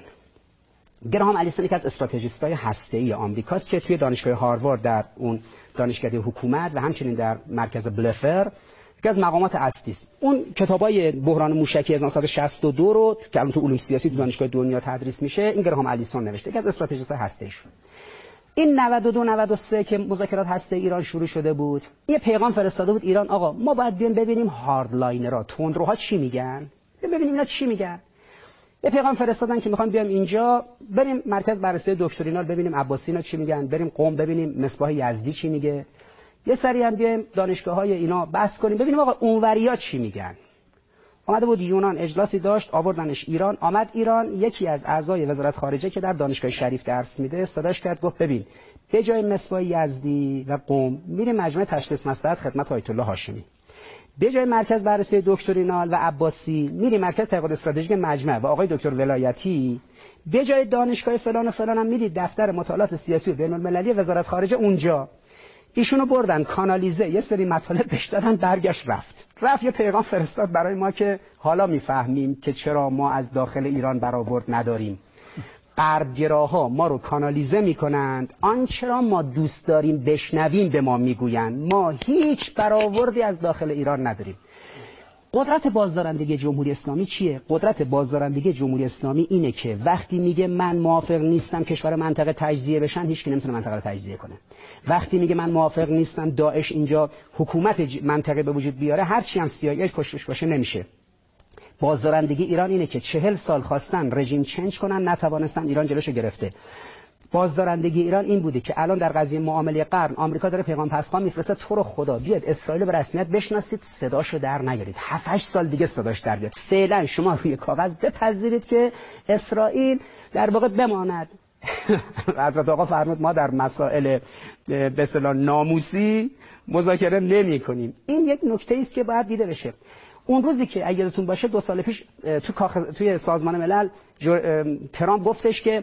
یکی از استراتژیست‌های هسته‌ای آمریکاست که توی دانشگاه هاروارد در اون دانشکده حکومت و همچنین در مرکز بلفر یکی از مقامات اصلی است. اون کتابای بحران موشکی 1962 رو که الان تو علوم سیاسی تو دانشگاه دنیا تدریس میشه، این گراهام الیسون نوشته، یکی از استراتژیست‌های هسته‌ای شد. این 92-93 که مذاکرات هسته‌ای ایران شروع شده بود، یه پیغام فرستاده بود ایران آقا ما باید بیایم ببینیم هاردلاینرها، تندروها چی میگن، ببینیم اینا چی میگن. یه پیغام فرستادن که میخوام بیام اینجا، بریم مرکز بررسی دکترینال ببینیم عباسینا چی میگن، بریم قم ببینیم مصباح یزدی چی میگه، یه سری هم بیایم دانشگاه‌های اینا بحث کنیم ببینیم آقا اونوریا چی میگن. اومده بود یونان اجلاسی داشت، آوردنش ایران. آمد ایران، یکی از اعضای وزارت خارجه که در دانشگاه شریف درس میده صداش کرد، گفت ببین به جای مصباح یزدی و قم میریم مجمع تشخیص مصلحت خدمت آیت الله هاشمی، به جای مرکز بررسی دکترینال و عباسی میری مرکز تحقیقات استراتژیک مجمع و آقای دکتر ولایتی، به جای دانشگاه فلان و فلان هم میری دفتر مطالعات سیاسی و بین‌المللی وزارت خارجه اونجا. ایشونو بردن کانالیزه، یه سری مطالب بهش دادن، برگشت رفت یه پیغام فرستاد برای ما که حالا میفهمیم که چرا ما از داخل ایران برآورد نداریم. غربگراها ما رو کانالیزه میکنند، آنچه را ما دوست داریم بشنویم به ما میگویند، ما هیچ برآوردی از داخل ایران نداریم. قدرت بازدارندگی جمهوری اسلامی چیه؟ قدرت بازدارندگی جمهوری اسلامی اینه که وقتی میگه من موافق نیستم کشور منطقه تجزیه بشن، هیچ کی نمیتونه منطقه رو تجزیه کنه. وقتی میگه من موافق نیستم داعش اینجا حکومت منطقه به وجود بیاره، هر چی هم CIA پشتش باشه نمیشه. بازدارندگی ایران اینه که 40 سال خواستن رژیم چنج کنن، نتوانستن، ایران جلوشو گرفته. بازدارندگی ایران این بوده که الان در قضیه معامله قرن آمریکا داره پیغام پسخوان میفرسته، تو رو خدا بیاد اسرائیل به رسمیت بشناسید، صداشو در نیارید، 7-8 سال دیگه صداش در بیاد. فعلا شما روی کاغذ بپذیرید که اسرائیل در واقع بماند. حضرت آقا فرمود ما در مسائل به اصطلاح ناموسی مذاکره نمی‌کنیم. این یک نکته است که باید دیده بشه. اون روزی که اگه یادتون باشه 2 سال پیش توی سازمان ملل ترامپ گفتش که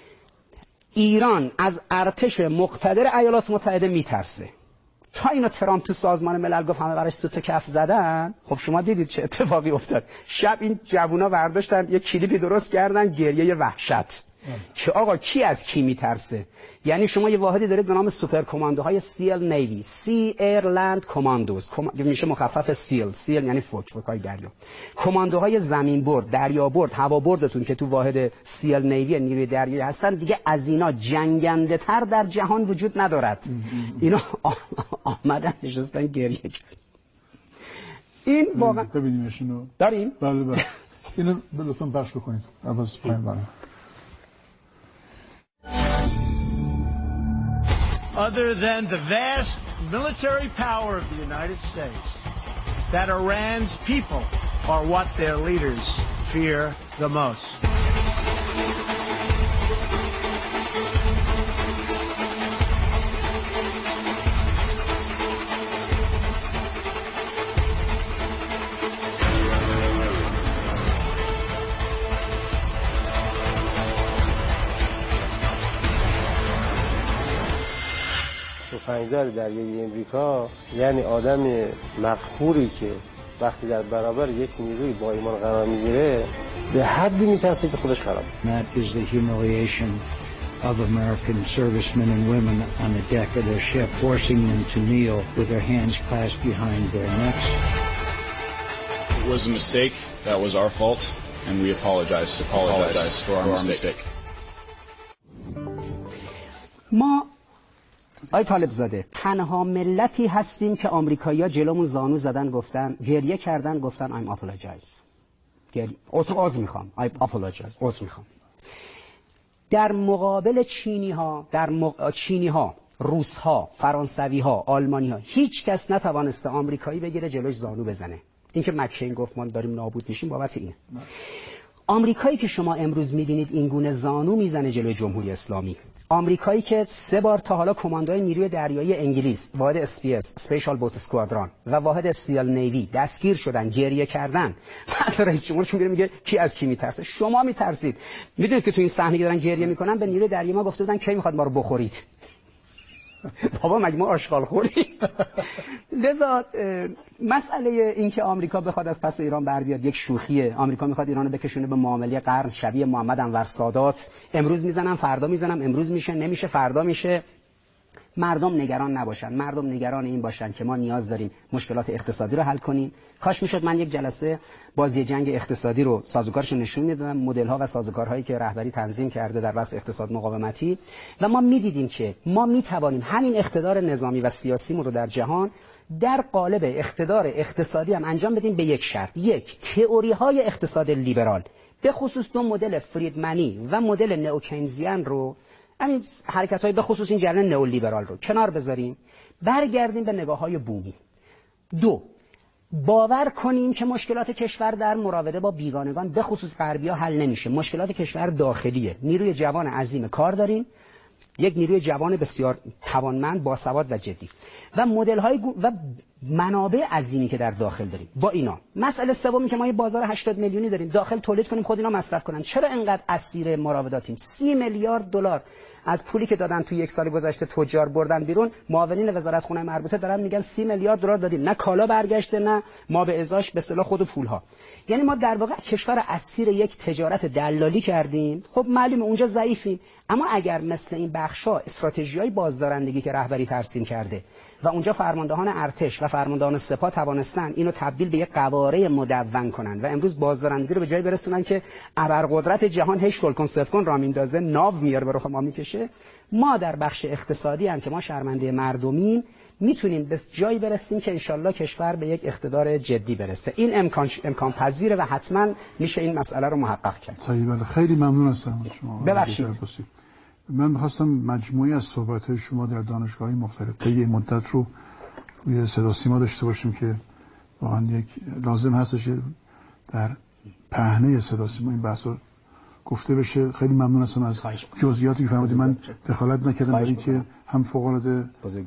ایران از ارتش مقتدر ایالات متحده میترسه. تا اینو ترامپ تو سازمان ملل گفت همه براش سوت کف زدن. خب شما دیدید چه اتفاقی افتاد. شب این جوونا برداشتن یه کلیپی درست کردن، گریه وحشت، که آقا کی از کی میترسه. یعنی شما یه واحدی دارید به نام سوپر کماندوهای سیل نیوی، سی ایر لند کماندوز، میشه مخفف سیل یعنی فوک‌های دریا. کماندوهای زمین برد، دریا برد، هوا بردتون که تو واحد سیل نیوی نیروی دریایی هستن، دیگه از اینا جنگنده تر در جهان وجود ندارد. اینا آمدن نشستن گریه کردن. این واقعا ببینیمش اینو داریم؟ بله اینو لطفاً پخش بکنید. عباس پایین برام. Other than the vast military power of the United States, that Iran's people are what their leaders fear the most. تفنگدار دریایی امریکا یعنی آدم مقهوری که وقتی در برابر یک نیروی با ایمان قرار میگیره به حدی میترسه که خودش خراب. That is the humiliation of American servicemen and women on the deck of their ship, forcing them to kneel with their hands clasped behind their necks. It was a mistake. That was our fault, and we apologize for our mistake. ما آقای طالب زاده تنها ملتی هستیم که آمریکایی‌ها جلومون زانو زدن گفتن گریه کردن گفتن I'm apologize. عذر میخوام. I apologize. عذر میخوام. در مقابل چینی‌ها، روس‌ها، فرانسوی‌ها، آلمانی‌ها هیچ کس نتوانسته آمریکایی بگیره جلوش زانو بزنه. اینکه مکین گفت ما داریم نابود میشیم بابت اینه. آمریکایی که شما امروز می‌بینید این گونه زانو میزنه جلوی جمهوری اسلامی، آمریکایی که 3 بار تا حالا کماندوی نیروی دریایی انگلیس، واحد SPS اسپیشال بوت اسکوادران و واحد استیل نیوی دستگیر شدن، گریه کردن. بعد رئیس جمهورشون میگه کی از کی میترسه؟ شما میترسید. میدونید که تو این صحنه که دارن گریه میکنن به نیروی دریایی ما گفته بودن کی میخواد ما رو بخورید. بابا مگه ما آشغال خوریم؟ لذا مسئله این که آمریکا بخواد از پس ایران بر بیاد یک شوخیه. آمریکا میخواد ایران رو بکشونه به معامله قرن شبیه محمد انور سادات. امروز میزنم فردا میزنم، امروز میشه نمیشه فردا میشه. مردم نگران نباشن، مردم نگران این باشن که ما نیاز داریم مشکلات اقتصادی رو حل کنیم. کاش میشد من یک جلسه بازی جنگ اقتصادی رو سازوکارش نشون میدادم، مدل ها و سازوکارهایی که رهبری تنظیم کرده در وسط اقتصاد مقاومتی، و ما میدیدیم که ما میتوانیم همین اقتدار نظامی و سیاسی رو در جهان در قالب اقتدار اقتصادی هم انجام بدیم به یک شرط. یک، تئوری های اقتصاد لیبرال به خصوص 2 مدل فریدمنی و مدل نئوکینزیان رو، همین حرکت‌های به خصوص این جریان نئولیبرال رو کنار بذاریم، برگردیم به نگاه‌های بومی. 2، باور کنیم که مشکلات کشور در مراوده با بیگانگان به خصوص غربی‌ها حل نمیشه. مشکلات کشور داخلیه. نیروی جوان عظیم کار داریم، یک نیروی جوان بسیار توانمند، باسواد و جدی، و مدل‌های و منابع عظیمی که در داخل داریم. با اینا مسئله سومی که ما یه بازار 80 میلیونی داریم، داخل تولید کنیم خود اینا مصرف کنن. چرا اینقدر اسیر مراوداتیم؟ 30 میلیارد دلار از پولی که دادن تو 1 سال گذشته تجار بردن بیرون. معاونین وزارت خونه مربوطه دارن میگن 30 میلیارد دلار دادیم، نه کالا برگشته نه ما به ازاش به اصطلاح خود پولها. یعنی ما در واقع کشور اسیر یک تجارت دلالی کردیم. خب معلومه اونجا ضعیفیم، اما اگر مثل این بخشا استراتژی‌های بازدارندگی که رهبری ترسیم کرده و اونجا فرماندهان ارتش و فرماندهان سپاه توانستن اینو تبدیل به یک قواره مدون کنن و امروز بازدارندگی رو به جای برسونن که ابرقدرت جهان هیچ کلکن سفکن را میندازه، ناو میاره به رخ ما میکشه، ما در بخش اقتصادی هم که ما شرمنده مردمیم میتونیم به جایی برسیم که انشالله کشور به یک اقتدار جدی برسه. این امکان پذیره و حتما میشه این مسئله رو محقق کرد. بله، خیلی ممنون هستم از شما. ببخشید من می‌خواستم مجموعی از صحبت‌های شما در دانشگاه‌های مختلف طی این مدت رو روی صدا سیما داشته باشیم که واقعا یک لازم هستش در پهنه صدا سیما این بحث رو گفته بشه. خیلی ممنون هستم از جزئیاتی که فرمودید. من دخالت نکردم برای که هم فوق‌العاده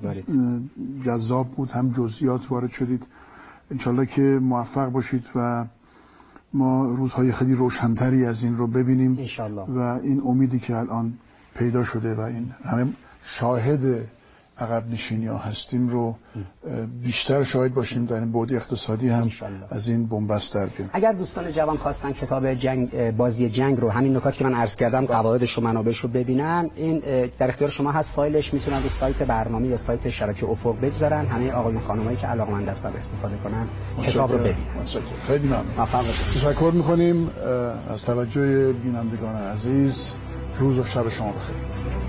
جذاب بود، هم جزئیات وارد شدید. انشالله که موفق باشید و ما روزهای خیلی روشن‌تری از این رو ببینیم انشالله. و این امیدی که الان پیدا شده و این همه شاهد عقب نشینی ها هستیم رو بیشتر شاهد باشیم در این بعد اقتصادی هم از این بنبست در بیاریم. اگر دوستان جوان خواستن کتاب بازی جنگ رو، همین نکاتی که من عرض کردم، قواعدش و منابعش رو ببینن، این در اختیار شما هست. فایلش میتونن رو سایت برنامه یا سایت شبکه افق بگذارن. همه آقایون خانمایی که علاقه‌مند هستن استفاده کنن کتاب رو ببینن. خیلی ممنون. تشکر می‌کنیم از توجه بینندگان عزیز. روز و شب شما بخیر.